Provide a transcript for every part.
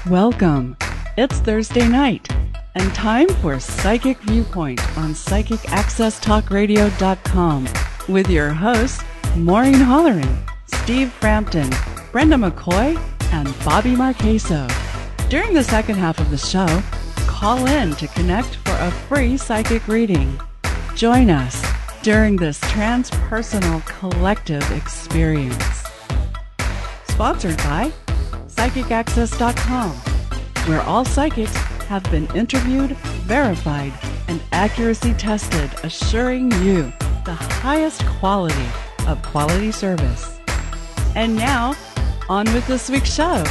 Welcome. It's Thursday night and time for Psychic Viewpoint on PsychicAccessTalkRadio.com with your hosts Maureen Holleran, Steve Frampton, Brenda McCoy, and Bobby Marqueso. During the second half of the show, call in to connect for a free psychic reading. Join us during this transpersonal collective experience. Sponsored by PsychicAccess.com, where all psychics have been interviewed, verified, and accuracy tested, assuring you the highest quality of quality service. And now, on with this week's show.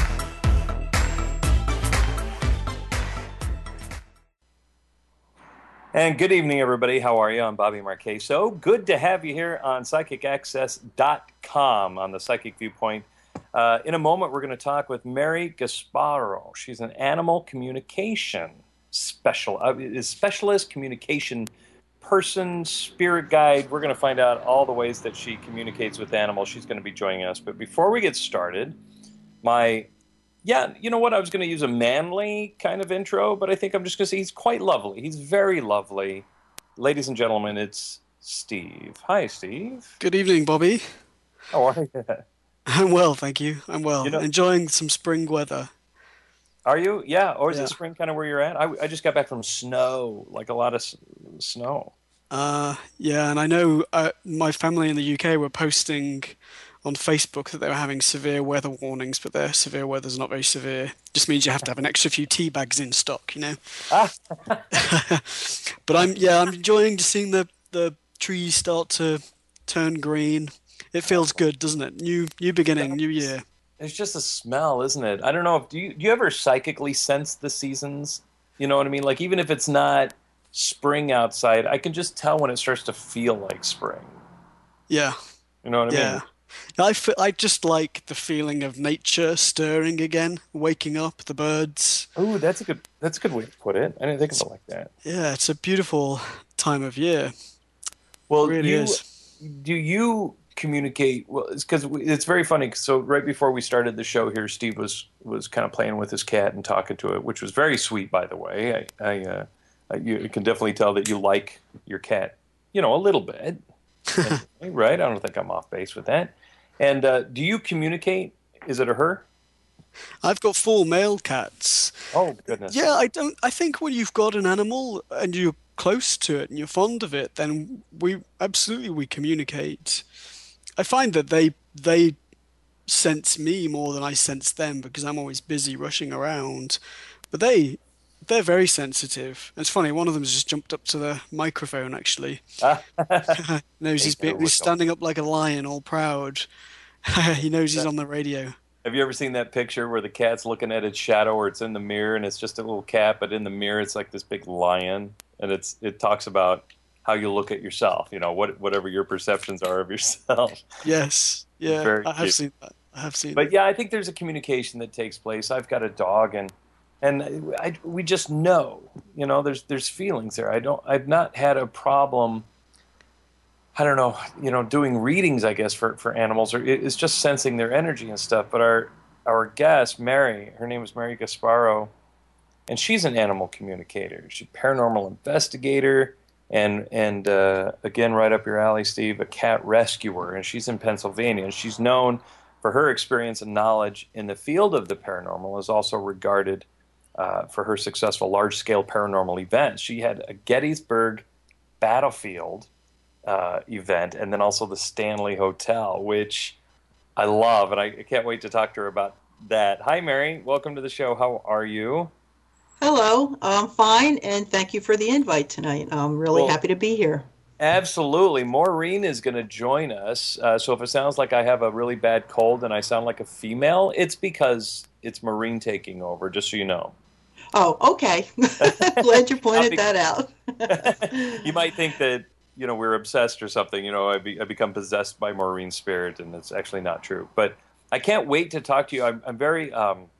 And good evening, everybody. How are you? I'm Bobby Marqueso. Good to have you here on PsychicAccess.com on the Psychic Viewpoint. In a moment, we're going to talk with Mary Gasparo. She's an animal communication specialist, communication person, spirit guide. We're going to find out all the ways that she communicates with animals. She's going to be joining us. But before we get started, you know what? I was going to use a manly kind of intro, but I think I'm just going to say he's quite lovely. He's very lovely. Ladies and gentlemen, it's Steve. Hi, Steve. Good evening, Bobby. How are you? I'm well, thank you. I'm well. Enjoying some spring weather. Are you? Yeah. Or is it spring kind of where you're at? I just got back from snow, like a lot of snow. Yeah, and I know my family in the UK were posting on Facebook that they were having severe weather warnings, but their severe weather's not very severe. Just means you have to have an extra few tea bags in stock, you know. But I'm enjoying just seeing the trees start to turn green. It feels good, doesn't it? New beginning, new year. It's just a smell, isn't it? I don't know. Do you ever psychically sense the seasons? You know what I mean? Like, even if it's not spring outside, I can just tell when it starts to feel like spring. Yeah. You know what I mean? I just like the feeling of nature stirring again, waking up, the birds. Oh, that's a good way to put it. I didn't think of it like that. Yeah, it's a beautiful time of year. Well, it really is. Do you communicate? Well, it's because it's very funny. So right before we started the show here, Steve was kind of playing with his cat and talking to it, which was very sweet, by the way. You can definitely tell that you like your cat, a little bit, right? I don't think I'm off base with that. And do you communicate? Is it a her? I've got 4 male cats. Oh, goodness. Yeah, I think when you've got an animal and you're close to it and you're fond of it, then we communicate. I find that they sense me more than I sense them because I'm always busy rushing around. But they're very sensitive. It's funny, one of them has just jumped up to the microphone, actually. Knows he's standing up like a lion, all proud. He knows he's on the radio. Have you ever seen that picture where the cat's looking at its shadow, or it's in the mirror and it's just a little cat, but in the mirror it's like this big lion, and it talks about how you look at yourself, whatever your perceptions are of yourself. Yes, yeah, I have seen that. But yeah, I think there's a communication that takes place. I've got a dog, and we just know, there's feelings there. I've not had a problem. I don't know, doing readings, I guess, for animals, or it's just sensing their energy and stuff. But our guest, Mary, her name is Mary Gasparo, and she's an animal communicator. She's a paranormal investigator, and again, right up your alley, Steve, a cat rescuer, and she's in Pennsylvania, and she's known for her experience and knowledge in the field of the paranormal, is also regarded for her successful large-scale paranormal events. She had a Gettysburg battlefield event, and then also the Stanley Hotel, which I love, and I can't wait to talk to her about that. Hi, Mary. Welcome to the show. How are you? Hello. I'm fine, and thank you for the invite tonight. I'm really happy to be here. Absolutely. Maureen is going to join us, so if it sounds like I have a really bad cold and I sound like a female, it's because it's Maureen taking over, just so you know. Oh, okay. Glad you pointed that out. You might think that we're obsessed or something. I become possessed by Maureen's spirit, and it's actually not true. But I can't wait to talk to you. I'm very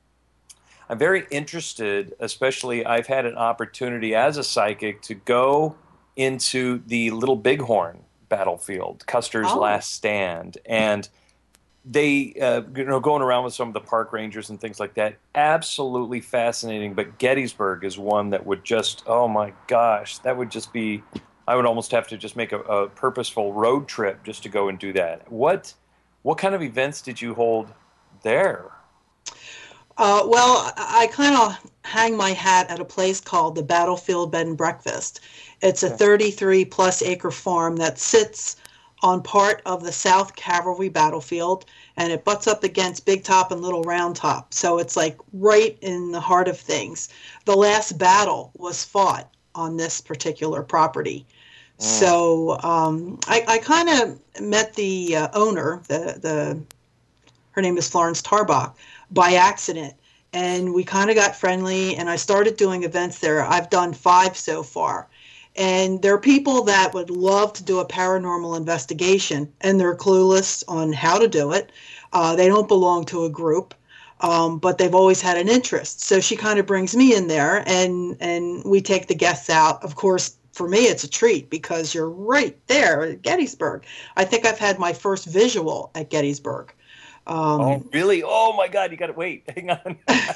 interested. Especially, I've had an opportunity as a psychic to go into the Little Bighorn battlefield, Custer's Last Stand, and they going around with some of the park rangers and things like that, absolutely fascinating. But Gettysburg is one that would just, oh my gosh, that would just be, I would almost have to just make a purposeful road trip just to go and do that. What kind of events did you hold there? Well, I kind of hang my hat at a place called the Battlefield Bed and Breakfast. It's a 33 plus acre farm that sits on part of the South Cavalry Battlefield, and it butts up against Big Top and Little Round Top. So it's like right in the heart of things. The last battle was fought on this particular property. So I kind of met the owner, her name is Florence Tarbach, by accident. And we kind of got friendly, and I started doing events there. I've done 5 so far. And there are people that would love to do a paranormal investigation, and they're clueless on how to do it. They don't belong to a group, but they've always had an interest. So she kind of brings me in there, and we take the guests out. Of course, for me, it's a treat because you're right there at Gettysburg. I think I've had my first visual at Gettysburg. Oh, really? Oh, my God. You got to wait. Hang on.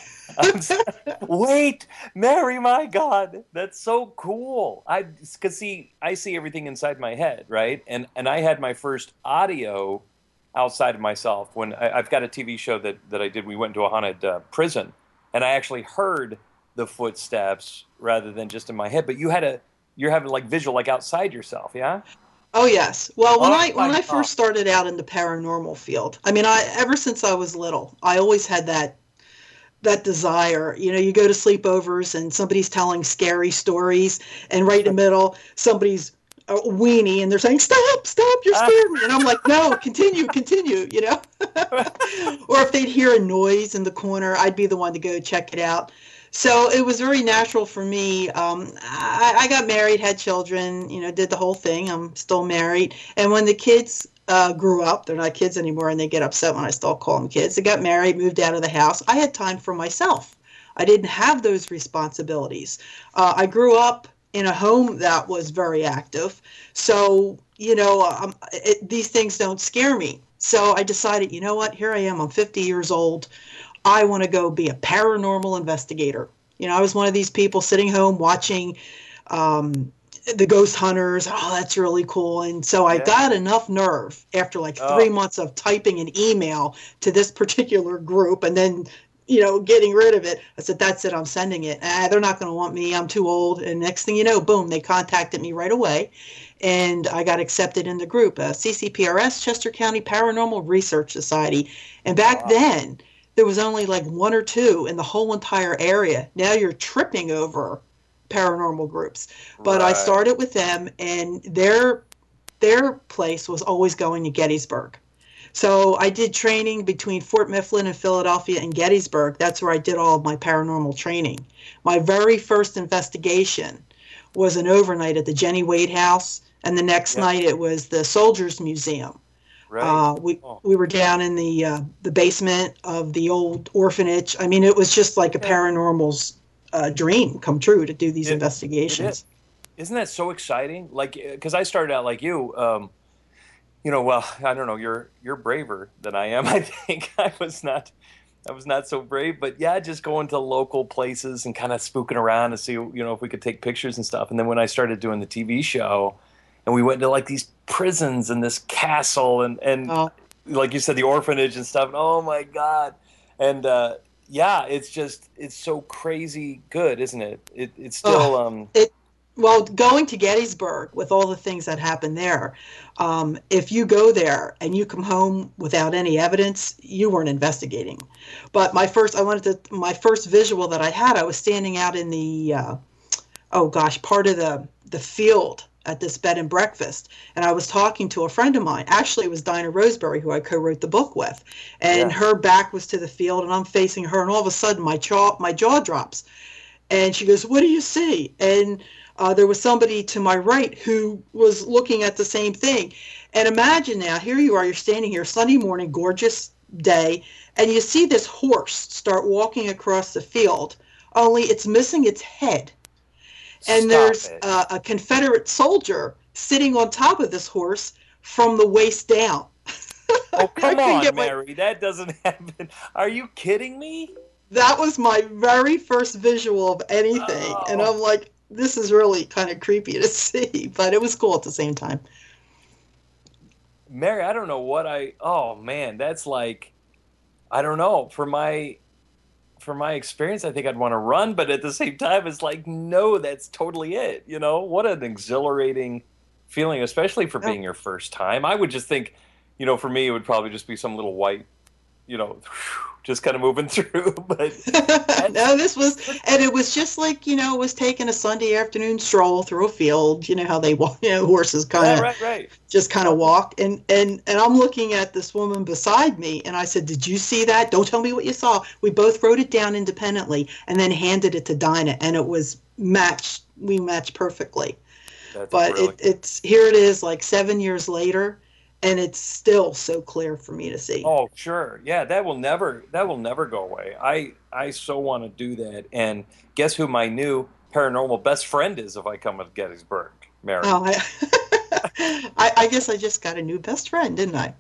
Wait, Mary, my God. That's so cool. I see everything inside my head, right? And I had my first audio outside of myself when I've got a TV show that I did. We went to a haunted prison, and I actually heard the footsteps rather than just in my head. But you're having like visual, like outside yourself, yeah? Oh yes. Well, when I first started out in the paranormal field, I mean, ever since I was little, I always had that desire. You know, you go to sleepovers and somebody's telling scary stories, and right in the middle, somebody's a weenie and they're saying, "Stop, you're scaring me," and I'm like, "No, continue," you know. Or if they'd hear a noise in the corner, I'd be the one to go check it out. So it was very natural for me. I got married, had children, you know, did the whole thing. I'm still married. And when the kids grew up, they're not kids anymore, and they get upset when I still call them kids. They got married, moved out of the house. I had time for myself. I didn't have those responsibilities. I grew up in a home that was very active. So, you know, these things don't scare me. So I decided, you know what, here I am. I'm 50 years old. I want to go be a paranormal investigator. You know, I was one of these people sitting home watching the Ghost Hunters. Oh, that's really cool. And so I got enough nerve after like 3 months of typing an email to this particular group and then, you know, getting rid of it. I said, that's it. I'm sending it. They're not going to want me. I'm too old. And next thing you know, boom, they contacted me right away. And I got accepted in the group, CCPRS, Chester County Paranormal Research Society. And back then, there was only like 1 or 2 in the whole entire area. Now you're tripping over paranormal groups. But I started with them, and their place was always going to Gettysburg. So I did training between Fort Mifflin and Philadelphia and Gettysburg. That's where I did all of my paranormal training. My very first investigation was an overnight at the Jenny Wade House, and the next night it was the Soldiers Museum. Right. We were down in the basement of the old orphanage. I mean, it was just like a paranormal's dream come true to do these investigations. Isn't that so exciting? Like, because I started out like you. You know, well, I don't know. You're braver than I am. I think I was not so brave, but yeah, just going to local places and kind of spooking around to see, you know, if we could take pictures and stuff. And then when I started doing the TV show, and we went to like these prisons and this castle and like you said, the orphanage and stuff. And, oh my God. And it's so crazy good, isn't it? It's still well, going to Gettysburg with all the things that happened there, if you go there and you come home without any evidence, you weren't investigating. But my first visual that I had, I was standing out in the part of the field at this bed and breakfast, and I was talking to a friend of mine. Actually, it was Dinah Roseberry, who I co-wrote the book with, and her back was to the field, and I'm facing her, and all of a sudden my jaw drops, and she goes, "What do you see?" And there was somebody to my right who was looking at the same thing. And imagine now, here you are, you're standing here, Sunday morning, gorgeous day, and you see this horse start walking across the field, only it's missing its head. And there's a Confederate soldier sitting on top of this horse from the waist down. Oh, come couldn't on, get Mary. That doesn't happen. Are you kidding me? That was my very first visual of anything. And Oh, I'm like, this is really kind of creepy to see, but it was cool at the same time. Mary, I don't know what oh man, that's like, I don't know. For my experience, I think I'd want to run, but at the same time, it's like, no, that's totally it. What an exhilarating feeling, especially for Oh. being your first time. I would just think, for me, it would probably just be some little white, just kind of moving through. But that's, No, and it was just like, it was taking a Sunday afternoon stroll through a field. You know how they walk, horses yeah, right, right. just kind of walk. And I'm looking at this woman beside me, and I said, "Did you see that? Don't tell me what you saw." We both wrote it down independently and then handed it to Dinah, and it was matched. We matched perfectly. That's But brilliant. it's here it is, like 7 years later, and it's still so clear for me to see. Oh, sure. Yeah, that will never go away. I so want to do that. And guess who my new paranormal best friend is if I come to Gettysburg, Mary. Oh, I guess I just got a new best friend, didn't I?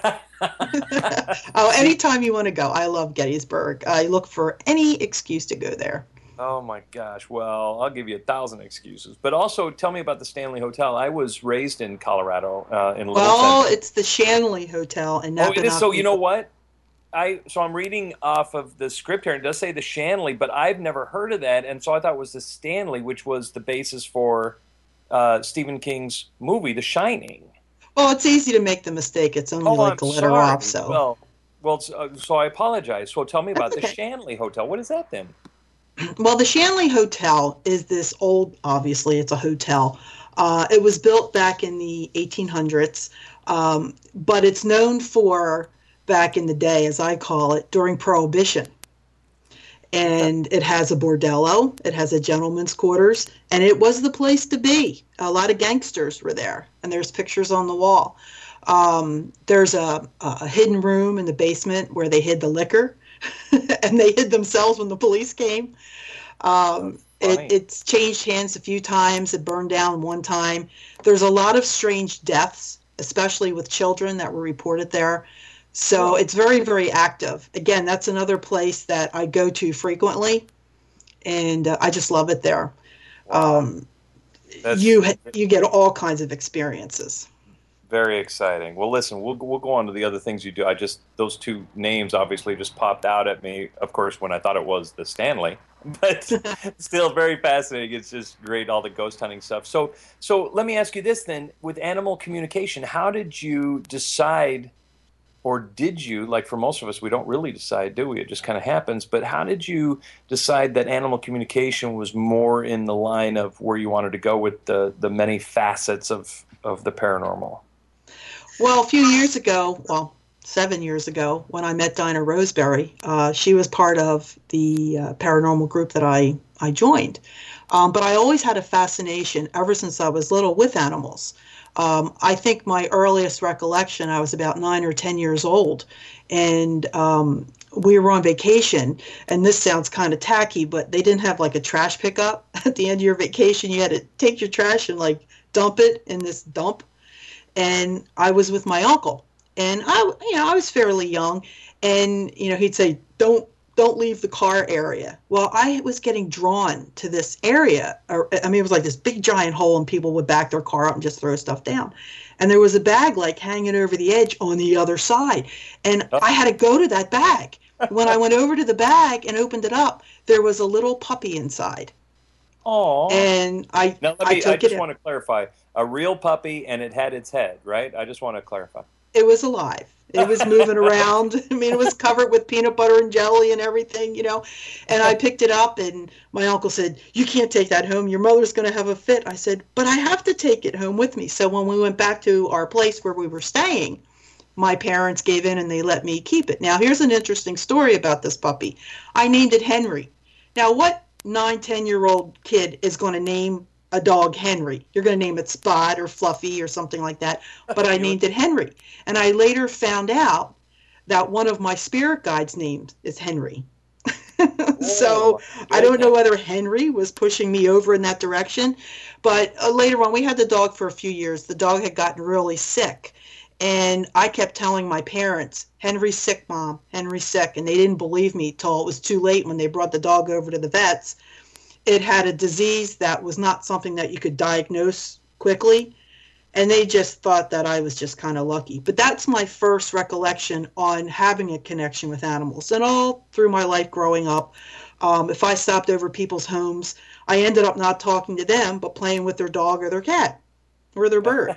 Oh, anytime you want to go. I love Gettysburg. I look for any excuse to go there. Oh my gosh. Well, I'll give you 1,000 excuses. But also tell me about the Stanley Hotel. I was raised in Colorado, in Little Well, Center. it's the Shanley Hotel in Oh, it is. So Napanochee. you know what? I'm reading off of the script here, and it does say the Shanley, but I've never heard of that, and so I thought it was the Stanley, which was the basis for Stephen King's movie, The Shining. Well, it's easy to make the mistake. It's only Oh, like I'm the letter sorry. off, so So I apologize. So tell me that's about the okay. Shanley Hotel. What is that then? Well, the Shanley Hotel is this old, obviously, it's a hotel. It was built back in the 1800s, but it's known for, back in the day, as I call it, during Prohibition. And it has a bordello, it has a gentleman's quarters, and it was the place to be. A lot of gangsters were there, and there's pictures on the wall. There's a hidden room in the basement where they hid the liquor, and they hid themselves when the police came. Funny. It's changed hands a few times. It burned down one time. There's a lot of strange deaths, especially with children that were reported there. So it's very, very active. Again, that's another place that I go to frequently, and I just love it there. Wow. That's You get all kinds of experiences. very exciting. Well, listen, we'll go on to the other things you do. Those two names obviously just popped out at me, of course, when I thought it was the Stanley, but still very fascinating. It's just great, all the ghost hunting stuff. So let me ask you this then, with animal communication, how did you decide, or did you, like for most of us, we don't really decide, do we? It just kind of happens. But how did you decide that animal communication was more in the line of where you wanted to go with the many facets of the paranormal? Well, a few years ago, 7 years ago, when I met Dinah Roseberry, she was part of the paranormal group that I joined. But I always had a fascination ever since I was little with animals. I think my earliest recollection, I was about 9 or 10 years old, and we were on vacation, and this sounds kind of tacky, but they didn't have like a trash pickup at the end of your vacation. You had to take your trash and like dump it in this dump. And I was with my uncle, and I was fairly young, and he'd say, don't leave the car area. Well, I was getting drawn to this area. It was like this big giant hole, and people would back their car up and just throw stuff down. And there was a bag like hanging over the edge on the other side, and I had to go to that bag. When I went over to the bag and opened it up, there was a little puppy inside. Oh. And I I took just it. want to clarify. A real puppy, and it had its head, right? I just want to clarify. It was alive. It was moving around. It was covered with peanut butter and jelly and everything, And I picked it up, and my uncle said, "You can't take that home. Your mother's going to have a fit." I said, "But I have to take it home with me." So when we went back to our place where we were staying, my parents gave in and they let me keep it. Now, here's an interesting story about this puppy. I named it Henry. Now, what 9, 10-year-old kid is going to name a dog Henry? You're going to name it Spot or Fluffy or something like that. But I named it Henry. And I later found out that one of my spirit guides' names is Henry. So I don't know whether Henry was pushing me over in that direction. But later on, we had the dog for a few years. The dog had gotten really sick. And I kept telling my parents, Henry's sick, Mom, Henry's sick. And they didn't believe me till it was too late when they brought the dog over to the vets. It had a disease that was not something that you could diagnose quickly. And they just thought that I was just kind of lucky. But that's my first recollection on having a connection with animals. And all through my life growing up, if I stopped over people's homes, I ended up not talking to them, but playing with their dog or their cat or their bird.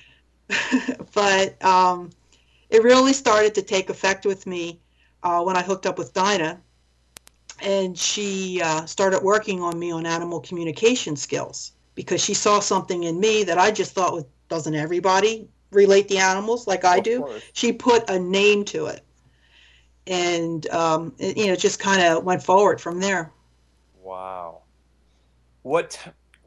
But it really started to take effect with me when I hooked up with Dinah, and she started working on me on animal communication skills, because she saw something in me that I just thought, doesn't everybody relate the animals like I do? She put a name to it, and it just kind of went forward from there. Wow. What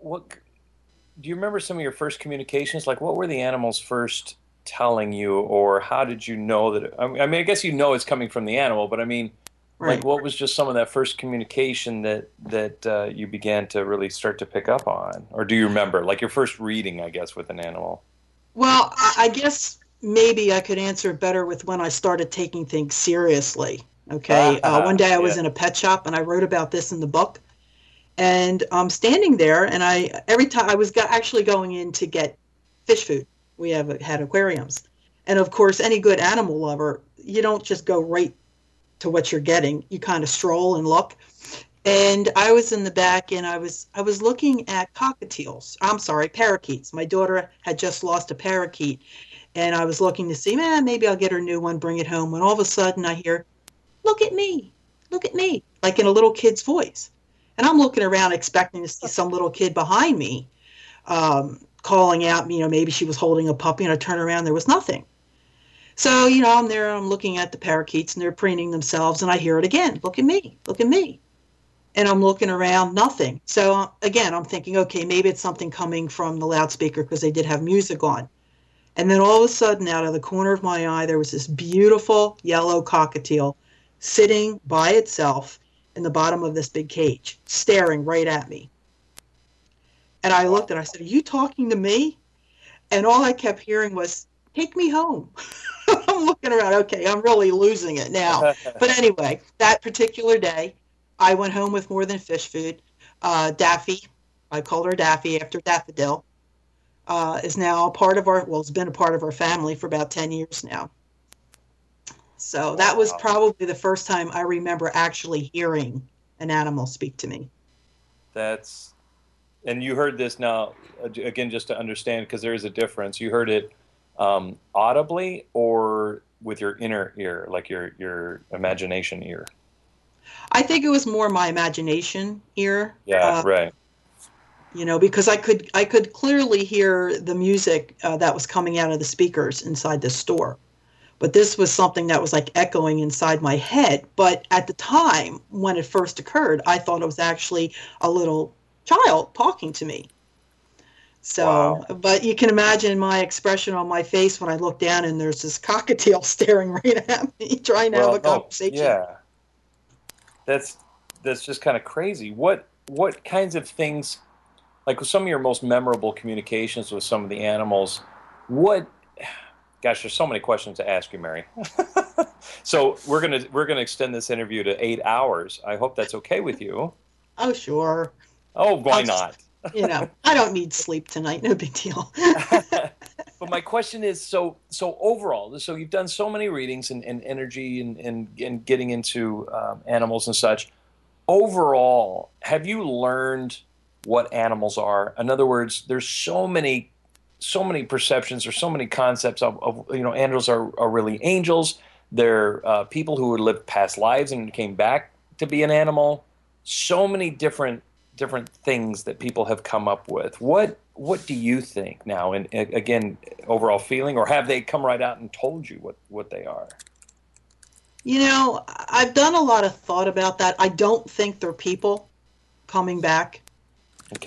do you remember some of your first communications? Like, what were the animals first telling you, or how did you know that? I mean, I guess you know it's coming from the animal, but I mean, Right. like, what was just some of that first communication that you began to really start to pick up on? Or do you remember, like, your first reading, I guess, with an animal? Well, I guess maybe I could answer better with when I started taking things seriously. Okay. One day I was in a pet shop, and I wrote about this in the book. And I'm standing there, and every time I was actually going in to get fish food. We had aquariums. And of course, any good animal lover, you don't just go right to what you're getting. You kind of stroll and look. And I was in the back, and I was looking at cockatiels. I'm sorry, parakeets. My daughter had just lost a parakeet, and I was looking to see, maybe I'll get her a new one, bring it home. When all of a sudden I hear, look at me, like in a little kid's voice. And I'm looking around expecting to see some little kid behind me calling out, maybe she was holding a puppy, and I turn around, there was nothing. So, I'm there, I'm looking at the parakeets, and they're preening themselves, and I hear it again, look at me. And I'm looking around, nothing. So, again, I'm thinking, okay, maybe it's something coming from the loudspeaker, because they did have music on. And then all of a sudden, out of the corner of my eye, there was this beautiful yellow cockatiel sitting by itself in the bottom of this big cage, staring right at me. And I looked and I said, are you talking to me? And all I kept hearing was, take me home. I'm looking around, okay, I'm really losing it now. But anyway, that particular day, I went home with more than fish food. Daffy, I called her Daffy after Daffodil, is now it's been a part of our family for about 10 years now. So that was probably the first time I remember actually hearing an animal speak to me. And you heard this now, again, just to understand, because there is a difference. You heard it audibly or with your inner ear, like your imagination ear? I think it was more my imagination ear. Yeah, right. Because I could clearly hear the music that was coming out of the speakers inside the store. But this was something that was like echoing inside my head. But at the time when it first occurred, I thought it was actually a little child talking to me. So, wow. But you can imagine my expression on my face when I look down and there's this cockatiel staring right at me, trying to have a conversation. Yeah, that's just kind of crazy. What kinds of things, like some of your most memorable communications with some of the animals? Gosh, there's so many questions to ask you, Mary. So we're gonna extend this interview to 8 hours. I hope that's okay with you. Oh, sure. Oh, why not? I don't need sleep tonight. No big deal. But my question is, so overall, so you've done so many readings and energy and getting into animals and such. Overall, have you learned what animals are? In other words, there's so many perceptions or so many concepts of animals are really angels. They're people who would live past lives and came back to be an animal. So many different things that people have come up with. What do you think now? And again, overall feeling, or have they come right out and told you what they are? I've done a lot of thought about that. I don't think they're people coming back. Okay.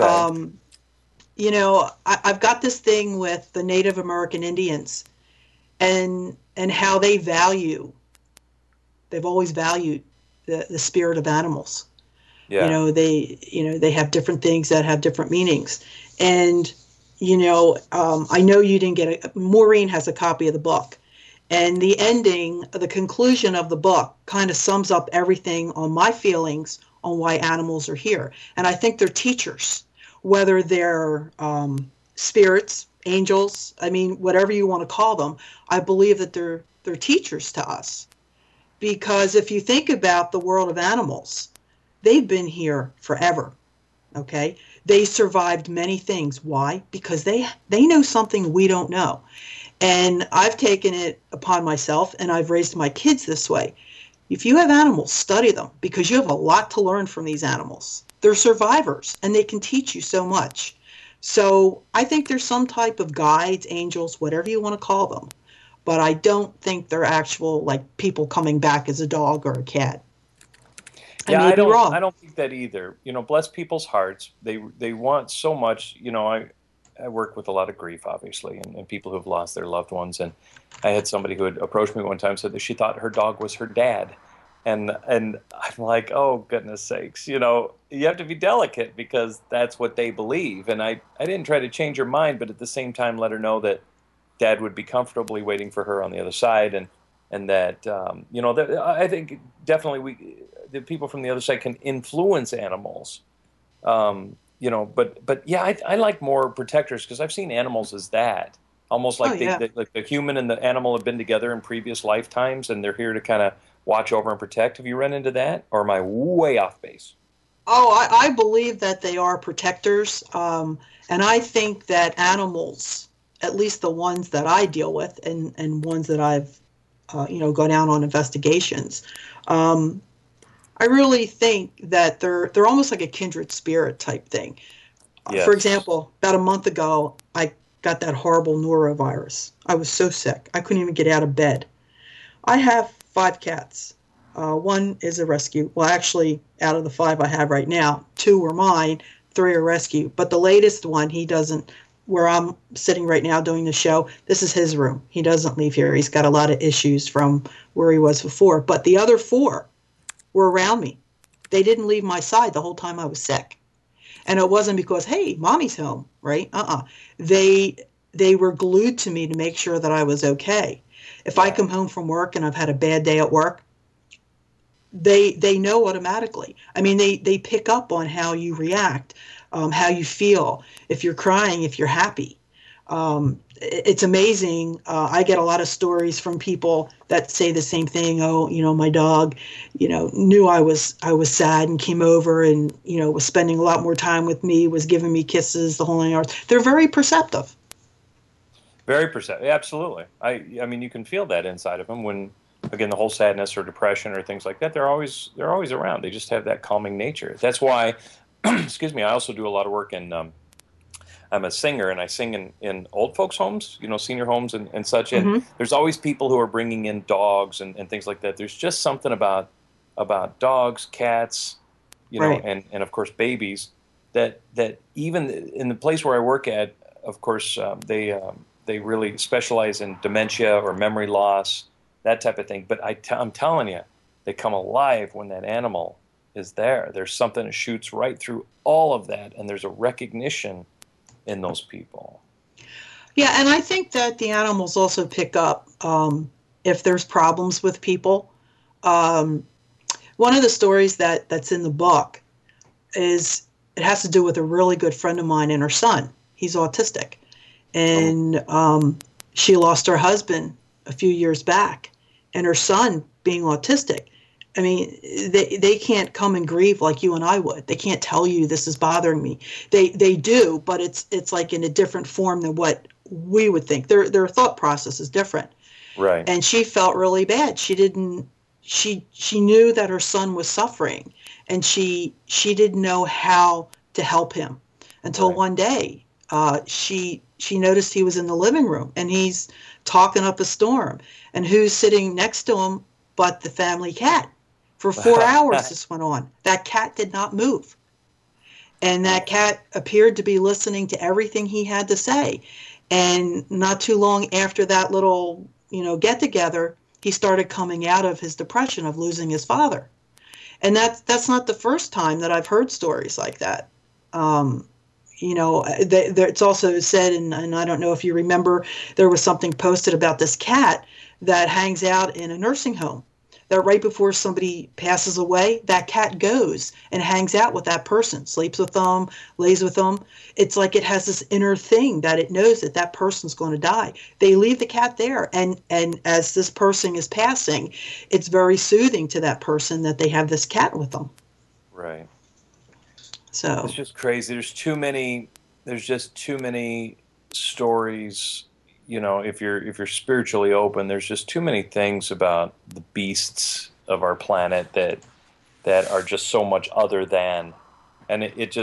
I've got this thing with the Native American Indians and how they've always valued the spirit of animals. Yeah. They have different things that have different meanings. And I know you didn't get it. Maureen has a copy of the book. And the ending, the conclusion of the book kind of sums up everything on my feelings on why animals are here. And I think they're teachers, whether they're spirits, angels, whatever you want to call them. I believe that they're teachers to us. Because if you think about the world of animals, they've been here forever. Okay? They survived many things. Why? Because they know something we don't know. And I've taken it upon myself, and I've raised my kids this way. If you have animals, study them, because you have a lot to learn from these animals. They're survivors, and they can teach you so much. So I think there's some type of guides, angels, whatever you want to call them. But I don't think they're actual, like, people coming back as a dog or a cat. Yeah, I don't think that either. Bless people's hearts. They want so much. I work with a lot of grief, obviously, and people who have lost their loved ones. And I had somebody who had approached me one time, said that she thought her dog was her dad. And I'm like, oh, goodness sakes. You have to be delicate, because that's what they believe. And I didn't try to change her mind, but at the same time let her know that Dad would be comfortably waiting for her on the other side. And that, that I think definitely the people from the other side can influence animals. But yeah, I like more protectors, because I've seen animals as that, almost like like the human and the animal have been together in previous lifetimes, and they're here to kind of watch over and protect. Have you run into that, or am I way off base? Oh, I believe that they are protectors, and I think that animals, at least the ones that I deal with, and ones that I've gone out on investigations. I really think that they're almost like a kindred spirit type thing. Yes. For example, about a month ago, I got that horrible norovirus. I was so sick. I couldn't even get out of bed. I have 5 cats. One is a rescue. Well, actually, out of the 5 I have right now, 2 were mine, 3 are rescue. But the latest one, he doesn't, where I'm sitting right now doing the show, this is his room. He doesn't leave here. He's got a lot of issues from where he was before. But the other 4 were around me. They didn't leave my side the whole time I was sick. And it wasn't because, hey, mommy's home, right? They were glued to me to make sure that I was okay. If I come home from work and I've had a bad day at work, they know automatically. They pick up on how you react, how you feel, if you're crying, if you're happy. It's amazing. I get a lot of stories from people that say the same thing. Oh, my dog, knew I was sad and came over and, was spending a lot more time with me, was giving me kisses, the whole 9 yards. They're very perceptive. Very perceptive. Absolutely. I mean, you can feel that inside of them when, again, the whole sadness or depression or things like that, they're always around. They just have that calming nature. That's why, excuse me, I also do a lot of work in, I'm a singer, and I sing in old folks' homes, senior homes and such. And there's always people who are bringing in dogs and things like that. There's just something about dogs, cats, right. and of course babies that even in the place where I work at, of course, they really specialize in dementia or memory loss, that type of thing. But I'm telling you, they come alive when that animal is there. There's something that shoots right through all of that, and there's a recognition in those people. Yeah, and I think that the animals also pick up if there's problems with people. One of the stories that's in the book it has to do with a really good friend of mine and her son. He's autistic. And she lost her husband a few years back. And her son, being autistic, they can't come and grieve like you and I would. They can't tell you this is bothering me. They do, but it's like in a different form than what we would think. Their thought process is different. Right. And she felt really bad. She knew that her son was suffering, and she didn't know how to help him until one day she noticed he was in the living room and he's talking up a storm. And who's sitting next to him but the family cat? For 4 hours this went on. That cat did not move. And that cat appeared to be listening to everything he had to say. And not too long after that little, get-together, he started coming out of his depression of losing his father. And that's not the first time that I've heard stories like that. It's also said, and I don't know if you remember, there was something posted about this cat that hangs out in a nursing home, that right before somebody passes away, that cat goes and hangs out with that person, sleeps with them, lays with them. It's like it has this inner thing that it knows that that person's going to die. They leave the cat there, and as this person is passing, it's very soothing to that person that they have this cat with them. Right. So it's just crazy. There's just too many stories. If you're spiritually open, there's just too many things about the beasts of our planet that are just so much other than, and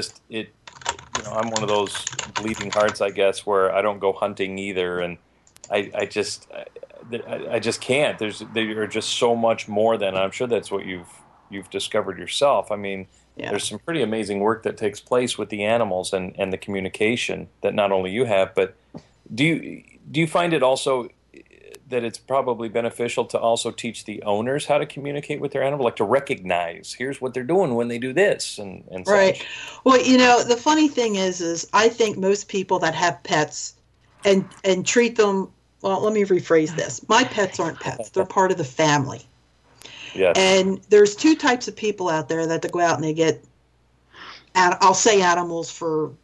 I'm one of those bleeding hearts, I guess, where I don't go hunting either, and I just can't. They are just so much more than. I'm sure that's what you've discovered yourself. I mean, there's some pretty amazing work that takes place with the animals and the communication that not only you have, but do you find it also that it's probably beneficial to also teach the owners how to communicate with their animal, like to recognize, here's what they're doing when they do this and right. such? Well, the funny thing is I think most people that have pets and treat them, well, let me rephrase this. My pets aren't pets. They're part of the family. Yes. And there's two types of people out there that they go out and they get, I'll say animals for,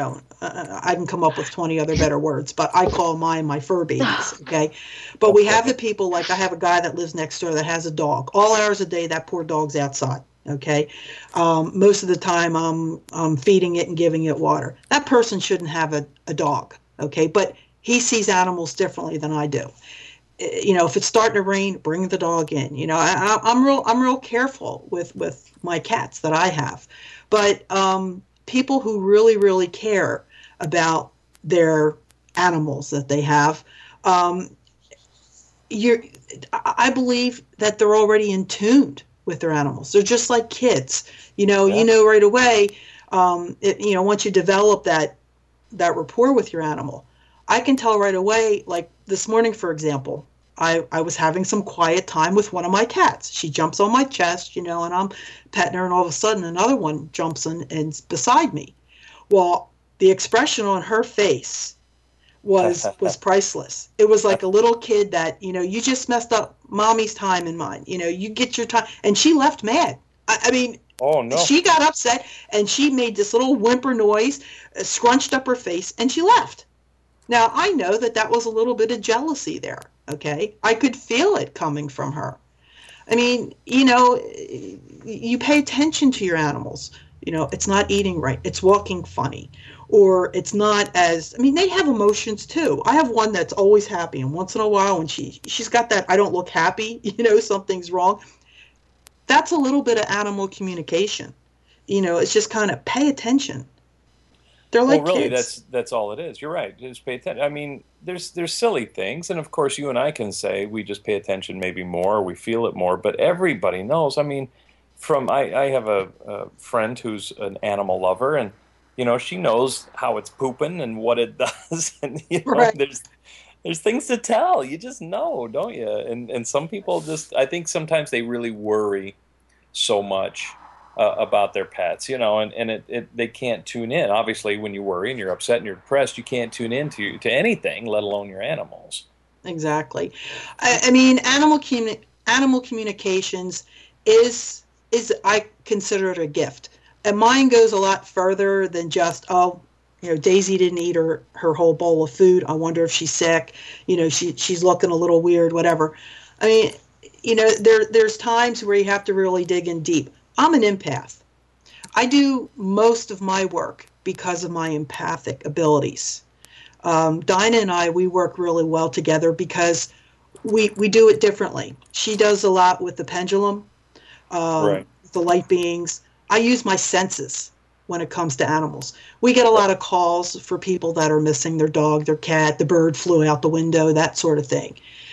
I can come up with 20 other better words, but I call mine my fur babies, okay? But we have the people, like I have a guy that lives next door that has a dog. All hours a day, that poor dog's outside, okay? Most of the time, I'm feeding it and giving it water. That person shouldn't have a dog, okay? But he sees animals differently than I do. If it's starting to rain, bring the dog in. I'm real careful with my cats that I have. But people who really, really care about their animals that they have, I believe that they're already in tune with their animals. They're just like kids. You know right away, once you develop that rapport with your animal, I can tell right away, like this morning, for example, I was having some quiet time with one of my cats. She jumps on my chest, and I'm petting her, and all of a sudden another one jumps in and beside me. Well, the expression on her face was priceless. It was like a little kid that, you just messed up mommy's time and mine. You get your time. And she left mad. I mean, oh, no. She got upset, and she made this little whimper noise, scrunched up her face, and she left. Now, I know that was a little bit of jealousy there, okay? I could feel it coming from her. I mean, you pay attention to your animals. It's not eating right. It's walking funny. Or it's not they have emotions too. I have one that's always happy, and once in a while when she's got that I don't look happy, something's wrong. That's a little bit of animal communication. It's just kind of pay attention. They're like really, kids. that's all it is. You're right. Just pay attention. I mean, there's silly things, and of course, you and I can say we just pay attention maybe more, or we feel it more. But everybody knows. I mean, I have a friend who's an animal lover, and she knows how it's pooping and what it does, and right. There's things to tell. You just know, don't you? And some people I think sometimes they really worry so much about their pets, and they can't tune in. Obviously, when you worry and you're upset and you're depressed, you can't tune in to anything, let alone your animals. Exactly. I mean, animal communications is I consider it a gift. And mine goes a lot further than just, Daisy didn't eat her whole bowl of food. I wonder if she's sick. She's looking a little weird, whatever. I mean, there's times where you have to really dig in deep. I'm an empath. I do most of my work because of my empathic abilities. Dinah and I, we work really well together because we do it differently. She does a lot with the pendulum, right. The light beings. I use my senses when it comes to animals. We get a lot of calls for people that are missing their dog, their cat, the bird flew out the window, that sort of thing.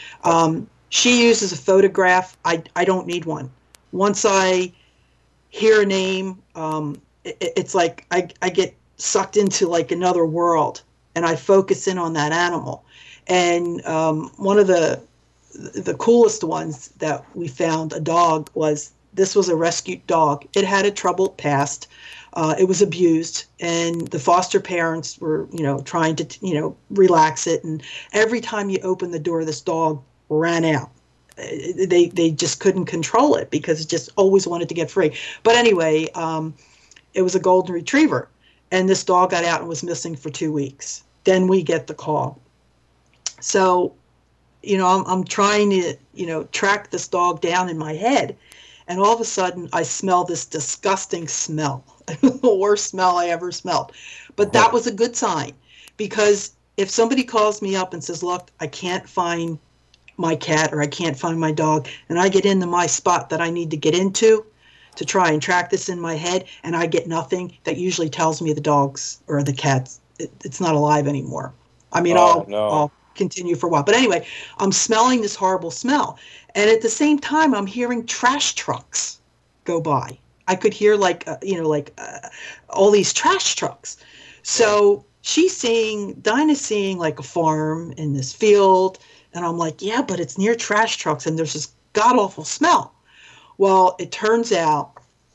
She uses a photograph. I don't need one. Once I hear a name, it's like I get sucked into like another world, and I focus in on that animal. And one of the coolest ones that we found, a dog, was a rescued dog. It had a troubled past. It was abused, and the foster parents were, trying to, relax it. And every time you open the door, this dog ran out. They just couldn't control it because it just always wanted to get free. But anyway, it was a golden retriever, and this dog got out and was missing for 2 weeks. Then we get the call. So, I'm trying to, track this dog down in my head. And all of a sudden, I smell this disgusting smell, the worst smell I ever smelled. But that was a good sign, because if somebody calls me up and says, look, I can't find my cat or I can't find my dog, and I get into my spot that I need to get into to try and track this in my head, and I get nothing, that usually tells me the dogs or the cats, it's not alive anymore. I mean, I'll continue for a while. But anyway, I'm smelling this horrible smell. And at the same time, I'm hearing trash trucks go by. I could hear all these trash trucks. So Dinah's seeing like a farm in this field. And I'm like, yeah, but it's near trash trucks and there's this god-awful smell. Well, it turns out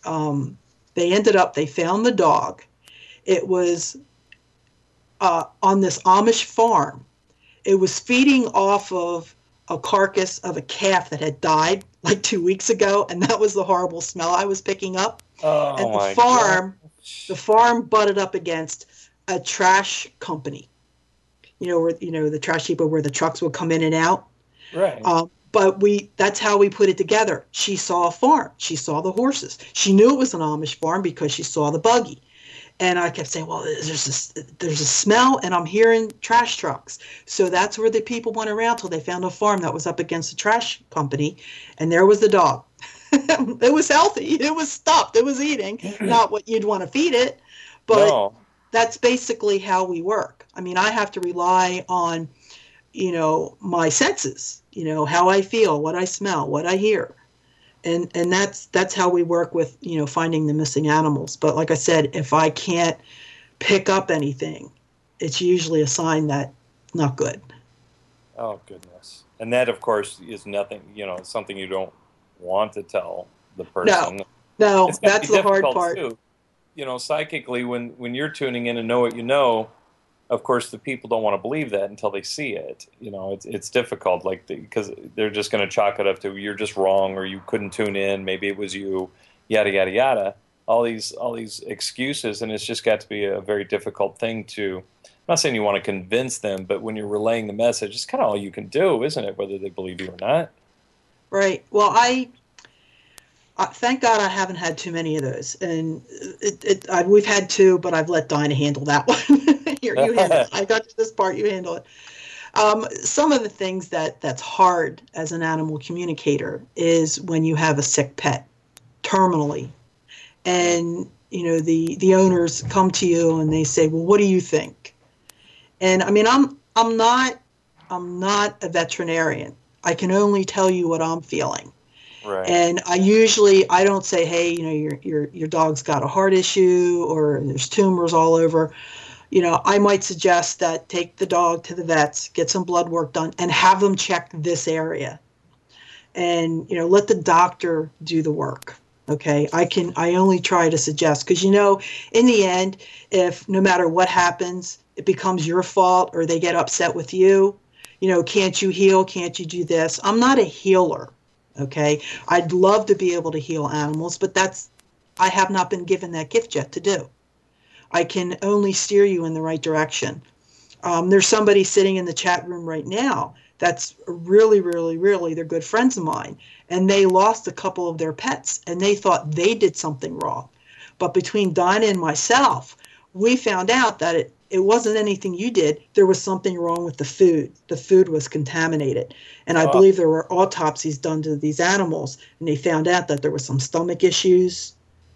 they found the dog. It was on this Amish farm. It was feeding off of a carcass of a calf that had died like 2 weeks ago, and that was the horrible smell I was picking up. Oh, and my God. The farm butted up against a trash company. Where the trash depot where the trucks would come in and out. Right. But that's how we put it together. She saw a farm. She saw the horses. She knew it was an Amish farm because she saw the buggy. And I kept saying, well, there's a smell, and I'm hearing trash trucks. So that's where the people went around till they found a farm that was up against the trash company, and there was the dog. It was healthy. It was stuffed. It was eating. Not what you'd want to feed it, but that's basically how we work. I mean, I have to rely on, my senses, how I feel, what I smell, what I hear. And that's how we work with, finding the missing animals. But like I said, if I can't pick up anything, it's usually a sign that not good. Oh, goodness. And that, of course, is nothing, something you don't want to tell the person. No, that's the hard part. Too. Psychically, when you're tuning in and know what you know, of course, the people don't want to believe that until they see it. It's difficult, because they're just going to chalk it up to you're just wrong, or you couldn't tune in, maybe it was you, yada yada yada. All these excuses, and it's just got to be a very difficult thing to. I'm not saying you want to convince them, but when you're relaying the message, it's kind of all you can do, isn't it? Whether they believe you or not. Right. Well, I thank God I haven't had too many of those, and we've had two, but I've let Dinah handle that one. Here, you handle it. I got to this part, you handle it. Some of the things that's hard as an animal communicator is when you have a sick pet, terminally, and the owners come to you and they say, "Well, what do you think?" And I mean, I'm not a veterinarian. I can only tell you what I'm feeling. Right. And I don't say, hey, your dog's got a heart issue or there's tumors all over. I might suggest that take the dog to the vets, get some blood work done, and have them check this area. And, let the doctor do the work. Okay. I only try to suggest, because, in the end, if no matter what happens, it becomes your fault or they get upset with you, can't you heal? Can't you do this? I'm not a healer. Okay. I'd love to be able to heal animals, but I have not been given that gift yet to do. I can only steer you in the right direction. There's somebody sitting in the chat room right now that's really, really, really, they're good friends of mine. And they lost a couple of their pets and they thought they did something wrong. But between Dinah and myself, we found out that it wasn't anything you did. There was something wrong with the food. The food was contaminated. And I believe there were autopsies done to these animals, and they found out that there was some stomach issues.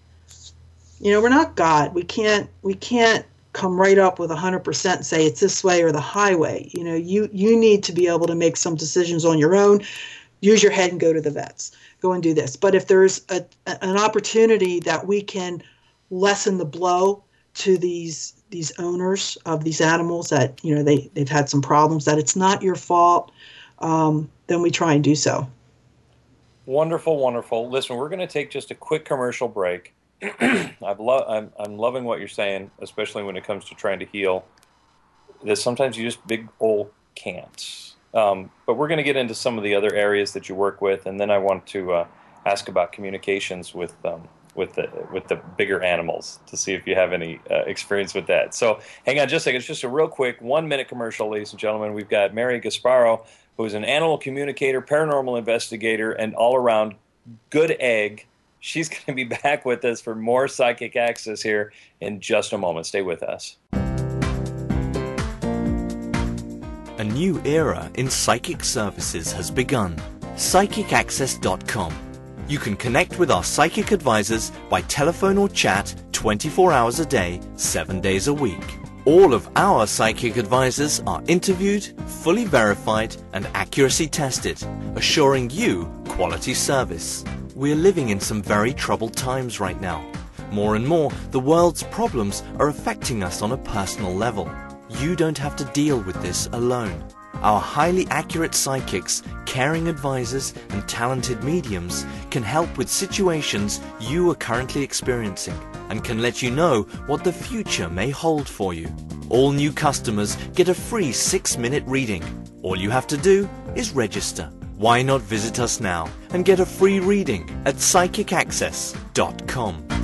We're not God. We can't come right up with 100% and say it's this way or the highway. You need to be able to make some decisions on your own. Use your head and go to the vets. Go and do this. But if there's an opportunity that we can lessen the blow to these owners of these animals that they've had some problems, that it's not your fault, then we try and do so. Wonderful, wonderful. Listen, we're going to take just a quick commercial break. I'm loving what you're saying, especially when it comes to trying to heal. That sometimes you just big ol' can't. But we're going to get into some of the other areas that you work with, and then I want to ask about communications with the bigger animals to see if you have any experience with that. So hang on just a second. It's just a real quick 1-minute commercial, ladies and gentlemen. We've got Mary Gasparo, who is an animal communicator, paranormal investigator, and all-around good egg. She's going to be back with us for more Psychic Access here in just a moment. Stay with us. A new era in psychic services has begun. PsychicAccess.com. You can connect with our psychic advisors by telephone or chat 24 hours a day, 7 days a week. All of our psychic advisors are interviewed, fully verified, and accuracy tested, assuring you quality service. We're living in some very troubled times right now. More and more, the world's problems are affecting us on a personal level. You don't have to deal with this alone. Our highly accurate psychics, caring advisors, and talented mediums can help with situations you are currently experiencing and can let you know what the future may hold for you. All new customers get a free 6-minute reading. All you have to do is register. Why not visit us now and get a free reading at PsychicAccess.com.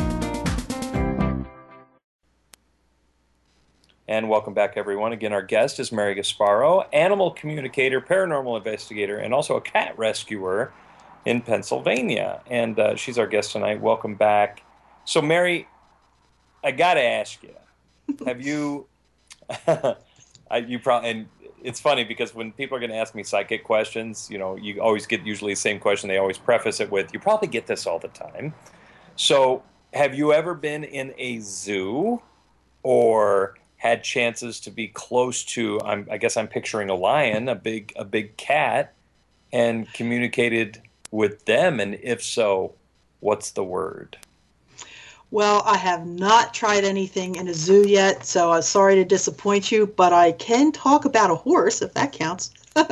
And welcome back, everyone. Again, our guest is Mary Gasparo, animal communicator, paranormal investigator, and also a cat rescuer in Pennsylvania. And she's our guest tonight. Welcome back. So, Mary, I got to ask you, have you, you probably, and it's funny because when people are going to ask me psychic questions, you know, you always get usually the same question. They always preface it with, you probably get this all the time. So, have you ever been in a zoo or had chances to be close to, I guess I'm picturing a lion, a big cat, and communicated with them? And if so, what's the word? Well, I have not tried anything in a zoo yet, so I'm sorry to disappoint you, but I can talk about a horse, if that counts.